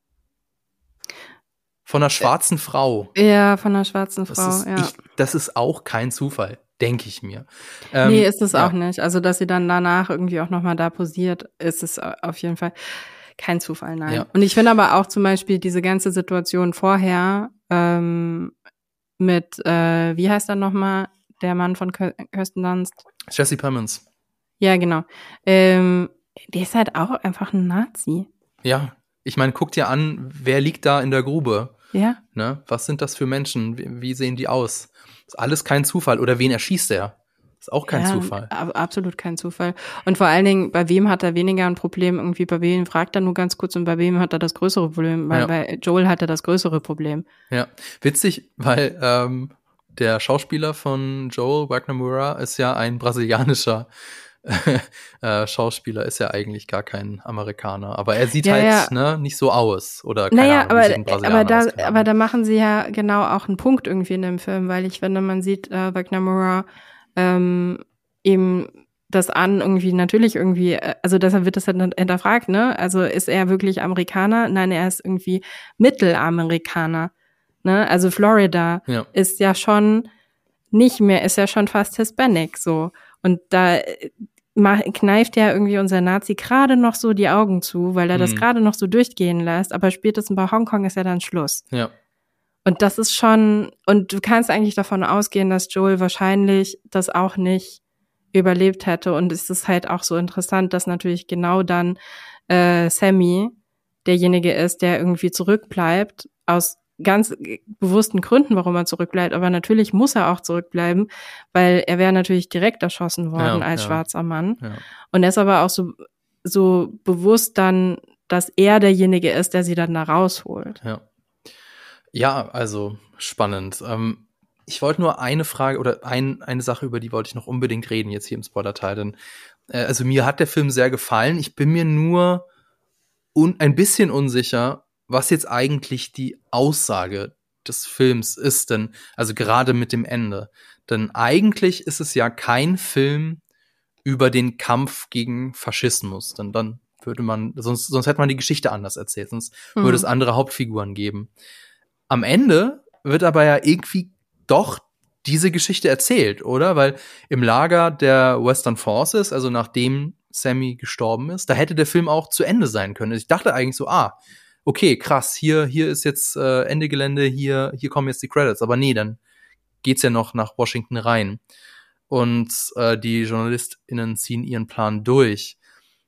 Von einer schwarzen äh, Frau. Ja, von einer schwarzen Frau, das ist, ja. Ich, das ist auch kein Zufall. Denke ich mir. Ähm, nee, ist es ja. auch nicht. Also, dass sie dann danach irgendwie auch nochmal da posiert, ist es auf jeden Fall kein Zufall, nein. Ja. Und ich finde aber auch zum Beispiel diese ganze Situation vorher ähm, mit, äh, wie heißt er nochmal, der Mann von Kirsten Dunst? Jesse Plemons. Ja, genau. Ähm, der ist halt auch einfach ein Nazi. Ja, ich meine, guck dir an, wer liegt da in der Grube? Ja. Ne? Was sind das für Menschen? Wie, wie sehen die aus? Ist alles kein Zufall. Oder wen erschießt er? Ist auch kein ja, Zufall. Absolut kein Zufall. Und vor allen Dingen, bei wem hat er weniger ein Problem? Irgendwie bei wem fragt er nur ganz kurz und bei wem hat er das größere Problem? Weil ja. bei Joel hat er das größere Problem. Ja, witzig, weil ähm, der Schauspieler von Joel, Wagner ist ja ein brasilianischer äh, Schauspieler, ist ja eigentlich gar kein Amerikaner. Aber er sieht ja, halt ja. Ne, nicht so aus. Oder keine naja, Ahnung, aber, wie sieht ein Brasilianer aber, da, aus, aber da machen sie ja genau auch einen Punkt irgendwie in dem Film, weil ich finde, man sieht äh, Wagner ähm, eben das an irgendwie natürlich irgendwie, also deshalb wird das dann hinterfragt, ne? Also ist er wirklich Amerikaner? Nein, er ist irgendwie Mittelamerikaner, ne? Also Florida ja. ist ja schon nicht mehr, ist ja schon fast Hispanic, so. Und da kneift ja irgendwie unser Nazi gerade noch so die Augen zu, weil er hm. das gerade noch so durchgehen lässt, aber spätestens bei Hongkong ist ja dann Schluss. Ja. Und das ist schon, und du kannst eigentlich davon ausgehen, dass Joel wahrscheinlich das auch nicht überlebt hätte. Und es ist halt auch so interessant, dass natürlich genau dann äh, Sammy derjenige ist, der irgendwie zurückbleibt, aus ganz bewussten Gründen, warum er zurückbleibt. Aber natürlich muss er auch zurückbleiben, weil er wäre natürlich direkt erschossen worden ja, als ja. schwarzer Mann. Ja. Und er ist aber auch so, so bewusst dann, dass er derjenige ist, der sie dann da rausholt. Ja, ja, also spannend. Ähm, ich wollte nur eine Frage oder ein, eine Sache, über die wollte ich noch unbedingt reden jetzt hier im Spoiler-Teil. Denn, äh, also mir hat der Film sehr gefallen. Ich bin mir nur un- ein bisschen unsicher, was jetzt eigentlich die Aussage des Films ist. Denn, also gerade mit dem Ende. Denn eigentlich ist es ja kein Film über den Kampf gegen Faschismus. Denn dann würde man, sonst, sonst hätte man die Geschichte anders erzählt. Sonst mhm. würde es andere Hauptfiguren geben. Am Ende wird aber ja irgendwie doch diese Geschichte erzählt, oder? Weil im Lager der Western Forces, also nachdem Sammy gestorben ist, da hätte der Film auch zu Ende sein können. Ich dachte eigentlich so, ah, okay, krass, hier hier ist jetzt äh, Ende Gelände, hier hier kommen jetzt die Credits. Aber nee, dann geht's ja noch nach Washington rein. Und äh, die JournalistInnen ziehen ihren Plan durch.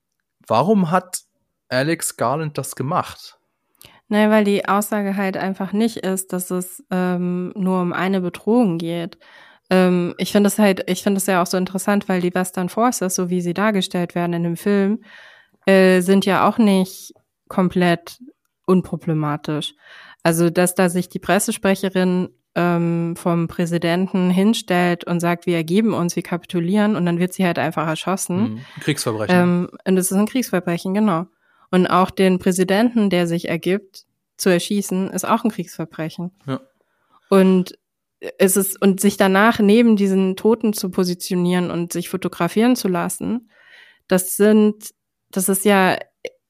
Warum hat Alex Garland das gemacht? Naja, weil die Aussage halt einfach nicht ist, dass es ähm, nur um eine Bedrohung geht. Ähm, ich finde das halt, ich finde das ja auch so interessant, weil die Western Forces, so wie sie dargestellt werden in dem Film, äh, sind ja auch nicht komplett unproblematisch. Also, dass da sich die Pressesprecherin ähm, vom Präsidenten hinstellt und sagt, wir ergeben uns, wir kapitulieren, und dann wird sie halt einfach erschossen. Mhm. Kriegsverbrechen. Ähm, und das ist ein Kriegsverbrechen, genau. Und auch den Präsidenten, der sich ergibt, zu erschießen, ist auch ein Kriegsverbrechen. Ja. Und es ist, und sich danach neben diesen Toten zu positionieren und sich fotografieren zu lassen, das sind, das ist ja,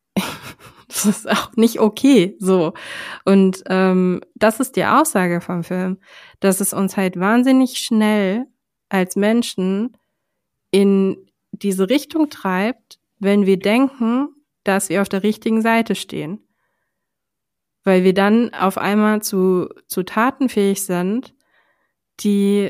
das ist auch nicht okay, so. Und ähm, das ist die Aussage vom Film, dass es uns halt wahnsinnig schnell als Menschen in diese Richtung treibt, wenn wir denken, dass wir auf der richtigen Seite stehen. Weil wir dann auf einmal zu, zu Taten fähig sind, die,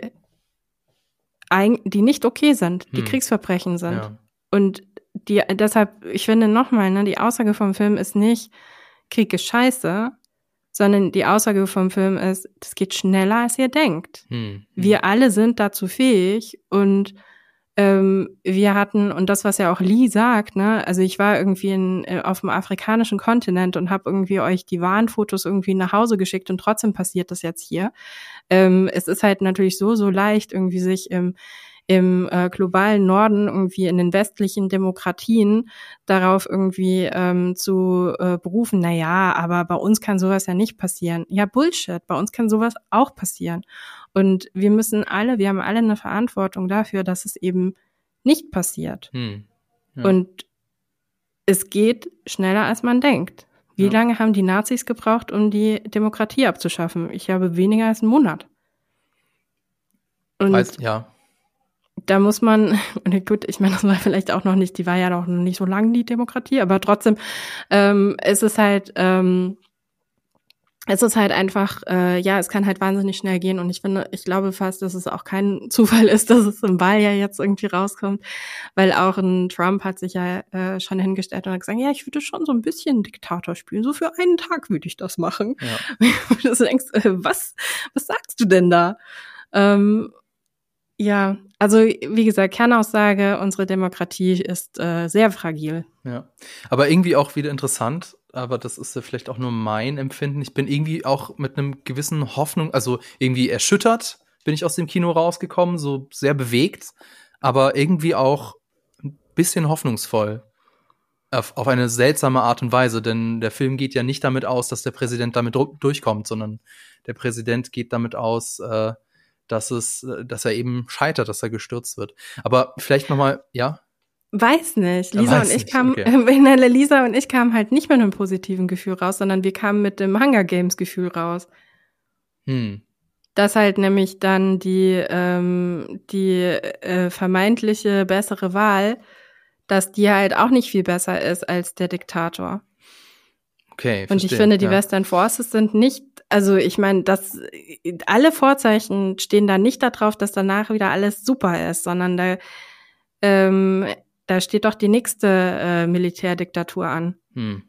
ein, die nicht okay sind, die hm. Kriegsverbrechen sind. Ja. Und die, deshalb, ich finde nochmal, ne, die Aussage vom Film ist nicht, Krieg ist scheiße, sondern die Aussage vom Film ist, das geht schneller, als ihr denkt. Hm. Hm. Wir alle sind dazu fähig, und Ähm, wir hatten, und das, was ja auch Lee sagt, ne, also ich war irgendwie in, äh, auf dem afrikanischen Kontinent und habe irgendwie euch die Warnfotos irgendwie nach Hause geschickt, und trotzdem passiert das jetzt hier. Ähm, es ist halt natürlich so, so leicht, irgendwie sich im, im äh, globalen Norden, irgendwie in den westlichen Demokratien darauf irgendwie ähm, zu äh, berufen, na ja, aber bei uns kann sowas ja nicht passieren. Ja, Bullshit, bei uns kann sowas auch passieren. Und wir müssen alle, wir haben alle eine Verantwortung dafür, dass es eben nicht passiert. Hm. Ja. Und es geht schneller, als man denkt. Wie ja. lange haben die Nazis gebraucht, um die Demokratie abzuschaffen? Ich habe weniger als einen Monat. Und Weiß, ja. da muss man, und gut, ich meine, das war vielleicht auch noch nicht, die war ja noch nicht so lang, die Demokratie, aber trotzdem ähm, ist es halt, ähm, es ist halt einfach, äh, ja, es kann halt wahnsinnig schnell gehen, und ich finde, ich glaube fast, dass es auch kein Zufall ist, dass es im Wahl ja jetzt irgendwie rauskommt, weil auch ein Trump hat sich ja äh, schon hingestellt und hat gesagt, ja, ich würde schon so ein bisschen Diktator spielen, so für einen Tag würde ich das machen. Ja. Und du denkst, äh, was, was sagst du denn da? Ähm, ja, also wie gesagt, Kernaussage, unsere Demokratie ist äh, sehr fragil. Ja, aber irgendwie auch wieder interessant, aber das ist ja vielleicht auch nur mein Empfinden. Ich bin irgendwie auch mit einem gewissen Hoffnung, also irgendwie erschüttert bin ich aus dem Kino rausgekommen, so sehr bewegt, aber irgendwie auch ein bisschen hoffnungsvoll. Auf, auf eine seltsame Art und Weise, denn der Film geht ja nicht damit aus, dass der Präsident damit durchkommt, sondern der Präsident geht damit aus, äh, dass es, dass er eben scheitert, dass er gestürzt wird. Aber vielleicht nochmal, ja? Weiß nicht. Lisa Weiß und ich nicht. kamen, Okay. Lisa und ich kamen halt nicht mit einem positiven Gefühl raus, sondern wir kamen mit dem Hunger Games Gefühl raus. Hm. Dass halt nämlich dann die, ähm, die äh, vermeintliche bessere Wahl, dass die halt auch nicht viel besser ist als der Diktator. Okay, und verstehe, ich finde, die ja. Western Forces sind nicht, also ich meine, das alle Vorzeichen stehen da nicht darauf, dass danach wieder alles super ist, sondern da, ähm, da steht doch die nächste äh, Militärdiktatur an. Hm.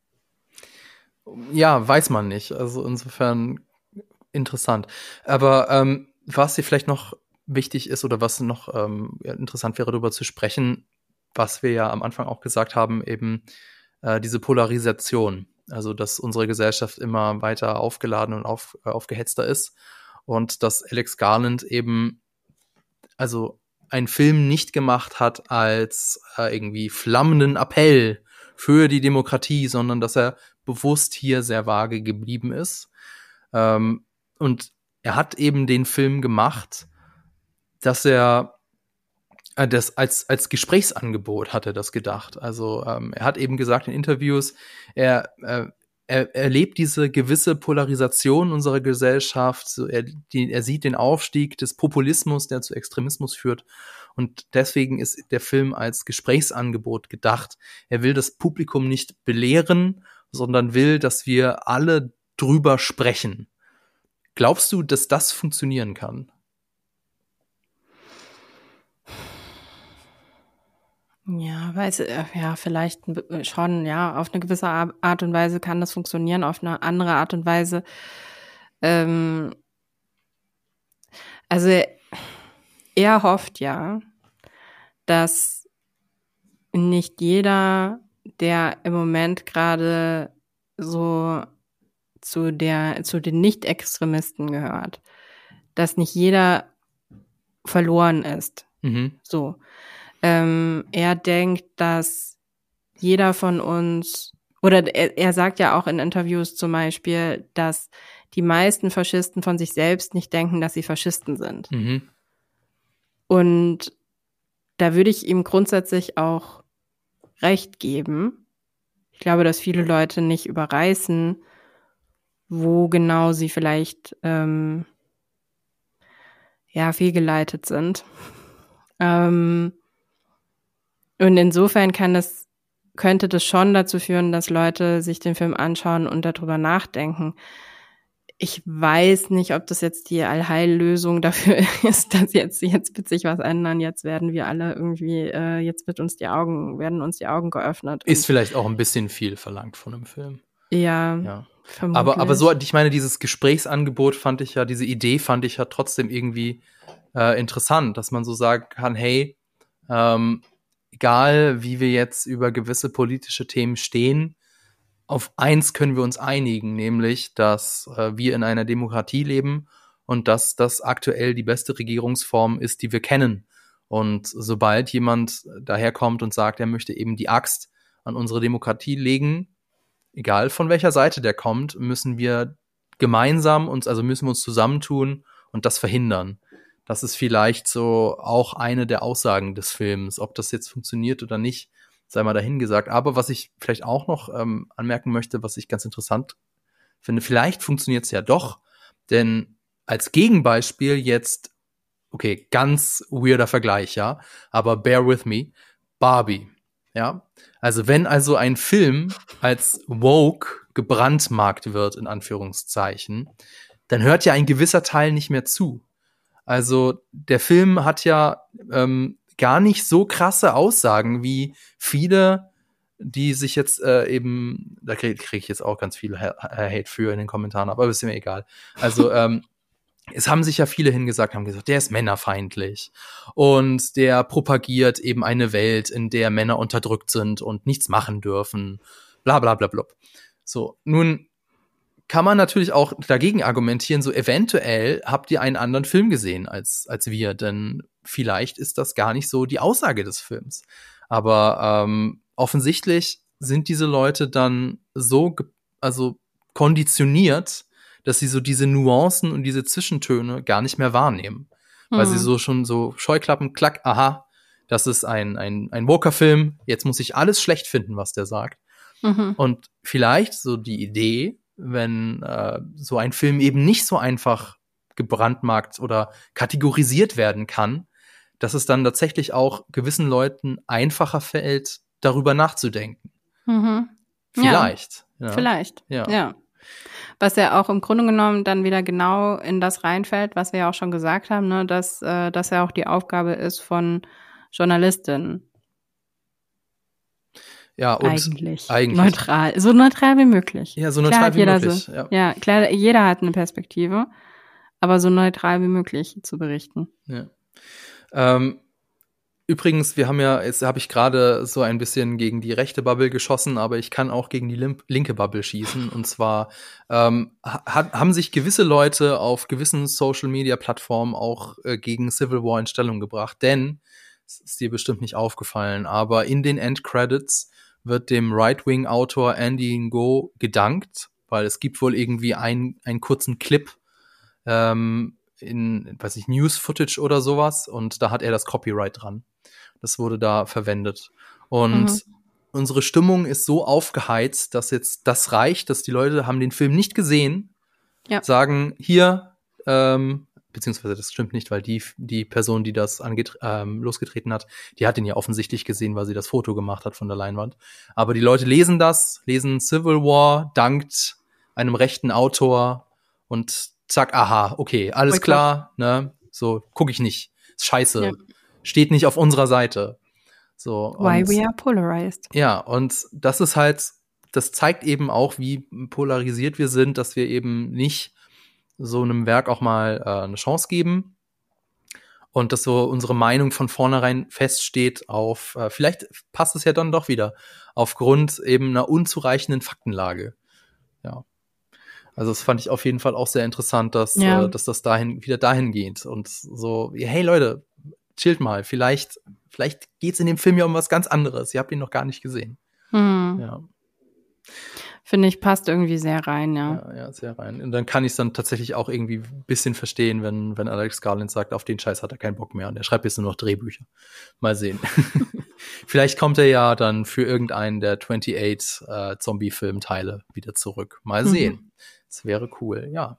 Ja, weiß man nicht. Also insofern interessant. Aber ähm, was dir vielleicht noch wichtig ist oder was noch ähm, interessant wäre, darüber zu sprechen, was wir ja am Anfang auch gesagt haben, eben äh, diese Polarisation. Also, dass unsere Gesellschaft immer weiter aufgeladen und auf, äh, aufgehetzter ist und dass Alex Garland eben also einen Film nicht gemacht hat als äh, irgendwie flammenden Appell für die Demokratie, sondern dass er bewusst hier sehr vage geblieben ist. Ähm, und er hat eben den Film gemacht, dass er äh, das als als Gesprächsangebot hat er das gedacht. Also ähm, er hat eben gesagt in Interviews, er äh, er erlebt diese gewisse Polarisation unserer Gesellschaft. So er, die, er sieht den Aufstieg des Populismus, der zu Extremismus führt. Und deswegen ist der Film als Gesprächsangebot gedacht. Er will das Publikum nicht belehren, sondern will, dass wir alle drüber sprechen. Glaubst du, dass das funktionieren kann? Ja, weiß, ja, vielleicht schon, ja, auf eine gewisse Art und Weise kann das funktionieren, auf eine andere Art und Weise. Ähm, also er hofft ja, dass nicht jeder, der im Moment gerade so zu der, zu den Nicht-Extremisten gehört, dass nicht jeder verloren ist. Mhm. So. Ähm, er denkt, dass jeder von uns, oder er, er sagt ja auch in Interviews zum Beispiel, dass die meisten Faschisten von sich selbst nicht denken, dass sie Faschisten sind. Mhm. Und da würde ich ihm grundsätzlich auch recht geben. Ich glaube, dass viele Leute nicht überreißen, wo genau sie vielleicht ähm, ja fehlgeleitet sind. Ähm, und insofern kann das, könnte das schon dazu führen, dass Leute sich den Film anschauen und darüber nachdenken. Ich weiß nicht, ob das jetzt die Allheillösung dafür ist, dass jetzt, jetzt wird sich was ändern, jetzt werden wir alle irgendwie, äh, jetzt wird uns die Augen, werden uns die Augen geöffnet. Ist vielleicht auch ein bisschen viel verlangt von einem Film. Ja, ja. vermutlich. Aber, aber so, ich meine, dieses Gesprächsangebot fand ich ja, diese Idee fand ich ja trotzdem irgendwie äh, interessant, dass man so sagen kann, hey, ähm, egal wie wir jetzt über gewisse politische Themen stehen, auf eins können wir uns einigen, nämlich, dass äh, wir in einer Demokratie leben und dass das aktuell die beste Regierungsform ist, die wir kennen. Und sobald jemand daherkommt und sagt, er möchte eben die Axt an unsere Demokratie legen, egal von welcher Seite der kommt, müssen wir gemeinsam uns, also müssen wir uns zusammentun und das verhindern. Das ist vielleicht so auch eine der Aussagen des Films. Ob das jetzt funktioniert oder nicht, sei mal dahingesagt. Aber was ich vielleicht auch noch ähm, anmerken möchte, was ich ganz interessant finde, vielleicht funktioniert es ja doch, denn als Gegenbeispiel jetzt, okay, ganz weirder Vergleich, ja, aber bear with me, Barbie, ja. Also wenn also ein Film als woke gebrandmarkt wird, in Anführungszeichen, dann hört ja ein gewisser Teil nicht mehr zu. Also der Film hat ja ähm, gar nicht so krasse Aussagen wie viele, die sich jetzt äh, eben, da kriege krieg ich jetzt auch ganz viel Hate für in den Kommentaren, aber ist mir egal. Also ähm, es haben sich ja viele hingesagt, haben gesagt, der ist männerfeindlich und der propagiert eben eine Welt, in der Männer unterdrückt sind und nichts machen dürfen, bla bla bla bla. So, nun kann man natürlich auch dagegen argumentieren, so eventuell habt ihr einen anderen Film gesehen als, als wir, denn vielleicht ist das gar nicht so die Aussage des Films. Aber ähm, offensichtlich sind diese Leute dann so, also konditioniert, dass sie so diese Nuancen und diese Zwischentöne gar nicht mehr wahrnehmen. Mhm. Weil sie so schon so Scheuklappen, klack, aha, das ist ein, ein, ein Woker-Film, jetzt muss ich alles schlecht finden, was der sagt. Mhm. Und vielleicht so die Idee, wenn äh, so ein Film eben nicht so einfach gebrandmarkt oder kategorisiert werden kann, dass es dann tatsächlich auch gewissen Leuten einfacher fällt, darüber nachzudenken. Mhm. Vielleicht. Ja, ja. Vielleicht, ja. ja. Was ja auch im Grunde genommen dann wieder genau in das reinfällt, was wir ja auch schon gesagt haben, ne, dass äh, das ja auch die Aufgabe ist von Journalistinnen. Ja, und eigentlich, eigentlich neutral, so neutral wie möglich. Ja, so neutral klar, wie möglich. So, ja. ja, klar, jeder hat eine Perspektive, aber so neutral wie möglich zu berichten. Ja. Ähm, übrigens, wir haben ja, jetzt habe ich gerade so ein bisschen gegen die rechte Bubble geschossen, aber ich kann auch gegen die lim- linke Bubble schießen. Und zwar ähm, ha- haben sich gewisse Leute auf gewissen Social-Media-Plattformen auch äh, gegen Civil War in Stellung gebracht, denn es ist dir bestimmt nicht aufgefallen, aber in den Endcredits wird dem Right-Wing-Autor Andy Ngo gedankt, weil es gibt wohl irgendwie ein, einen kurzen Clip ähm, in, weiß ich, News-Footage oder sowas und da hat er das Copyright dran. Das wurde da verwendet. Und mhm. unsere Stimmung ist so aufgeheizt, dass jetzt das reicht, dass die Leute haben den Film nicht gesehen, ja. sagen, hier, ähm, beziehungsweise das stimmt nicht, weil die, die Person, die das anget- ähm, losgetreten hat, die hat ihn ja offensichtlich gesehen, weil sie das Foto gemacht hat von der Leinwand. Aber die Leute lesen das, lesen Civil War, dankt einem rechten Autor und zack, aha, okay, alles okay. klar, ne, so gucke ich nicht, ist scheiße, ja. steht nicht auf unserer Seite. So, Why und, we are polarized. Ja, und das ist halt, das zeigt eben auch, wie polarisiert wir sind, dass wir eben nicht so einem Werk auch mal äh, eine Chance geben und dass so unsere Meinung von vornherein feststeht auf, äh, vielleicht passt es ja dann doch wieder, aufgrund eben einer unzureichenden Faktenlage. Ja. Also das fand ich auf jeden Fall auch sehr interessant, dass, ja. äh, dass das dahin wieder dahin geht und so, hey Leute, chillt mal, vielleicht, vielleicht geht's in dem Film ja um was ganz anderes. Ihr habt ihn noch gar nicht gesehen. Hm. Ja. Finde ich, passt irgendwie sehr rein, ja. Ja, ja, sehr rein. Und dann kann ich es dann tatsächlich auch irgendwie ein bisschen verstehen, wenn, wenn Alex Garland sagt, auf den Scheiß hat er keinen Bock mehr und er schreibt jetzt nur noch Drehbücher. Mal sehen. Vielleicht kommt er ja dann für irgendeinen der achtundzwanzig äh, Zombie-Film-Teile wieder zurück. Mal sehen. Mhm. Das wäre cool, ja.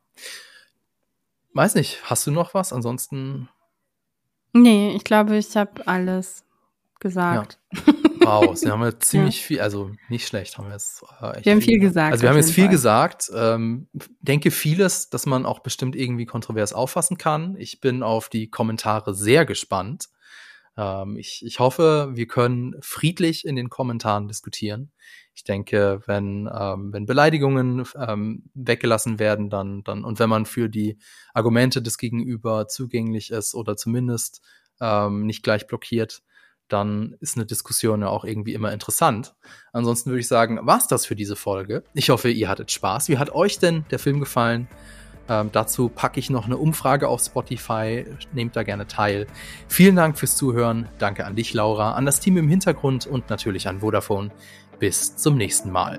Weiß nicht, hast du noch was? Ansonsten. Nee, ich glaube, ich habe alles gesagt. Ja. Wow, sie haben ja ziemlich ja. viel, also nicht schlecht, haben wir jetzt äh, echt Wir haben viel viel gesagt. Also wir haben jetzt viel Fall. gesagt. Ähm, denke vieles, dass man auch bestimmt irgendwie kontrovers auffassen kann. Ich bin auf die Kommentare sehr gespannt. Ähm, ich, ich hoffe, wir können friedlich in den Kommentaren diskutieren. Ich denke, wenn, ähm, wenn Beleidigungen ähm, weggelassen werden, dann, dann und wenn man für die Argumente des Gegenüber zugänglich ist oder zumindest ähm, nicht gleich blockiert, dann ist eine Diskussion ja auch irgendwie immer interessant. Ansonsten würde ich sagen, war's das für diese Folge. Ich hoffe, ihr hattet Spaß. Wie hat euch denn der Film gefallen? Ähm, dazu packe ich noch eine Umfrage auf Spotify. Nehmt da gerne teil. Vielen Dank fürs Zuhören. Danke an dich, Laura, an das Team im Hintergrund und natürlich an Vodafone. Bis zum nächsten Mal.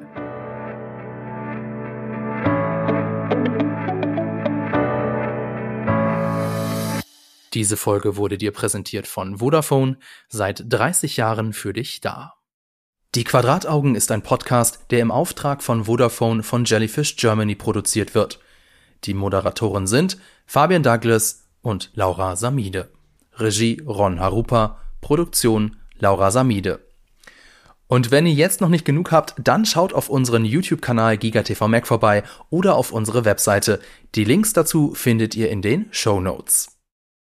Diese Folge wurde dir präsentiert von Vodafone, seit dreißig Jahren für dich da. Die Quadrataugen ist ein Podcast, der im Auftrag von Vodafone von Jellyfish Germany produziert wird. Die Moderatoren sind Fabian Douglas und Laura Samide. Regie Ron Harupa, Produktion Laura Samide. Und wenn ihr jetzt noch nicht genug habt, dann schaut auf unseren YouTube-Kanal GigaTV Mac vorbei oder auf unsere Webseite. Die Links dazu findet ihr in den Shownotes.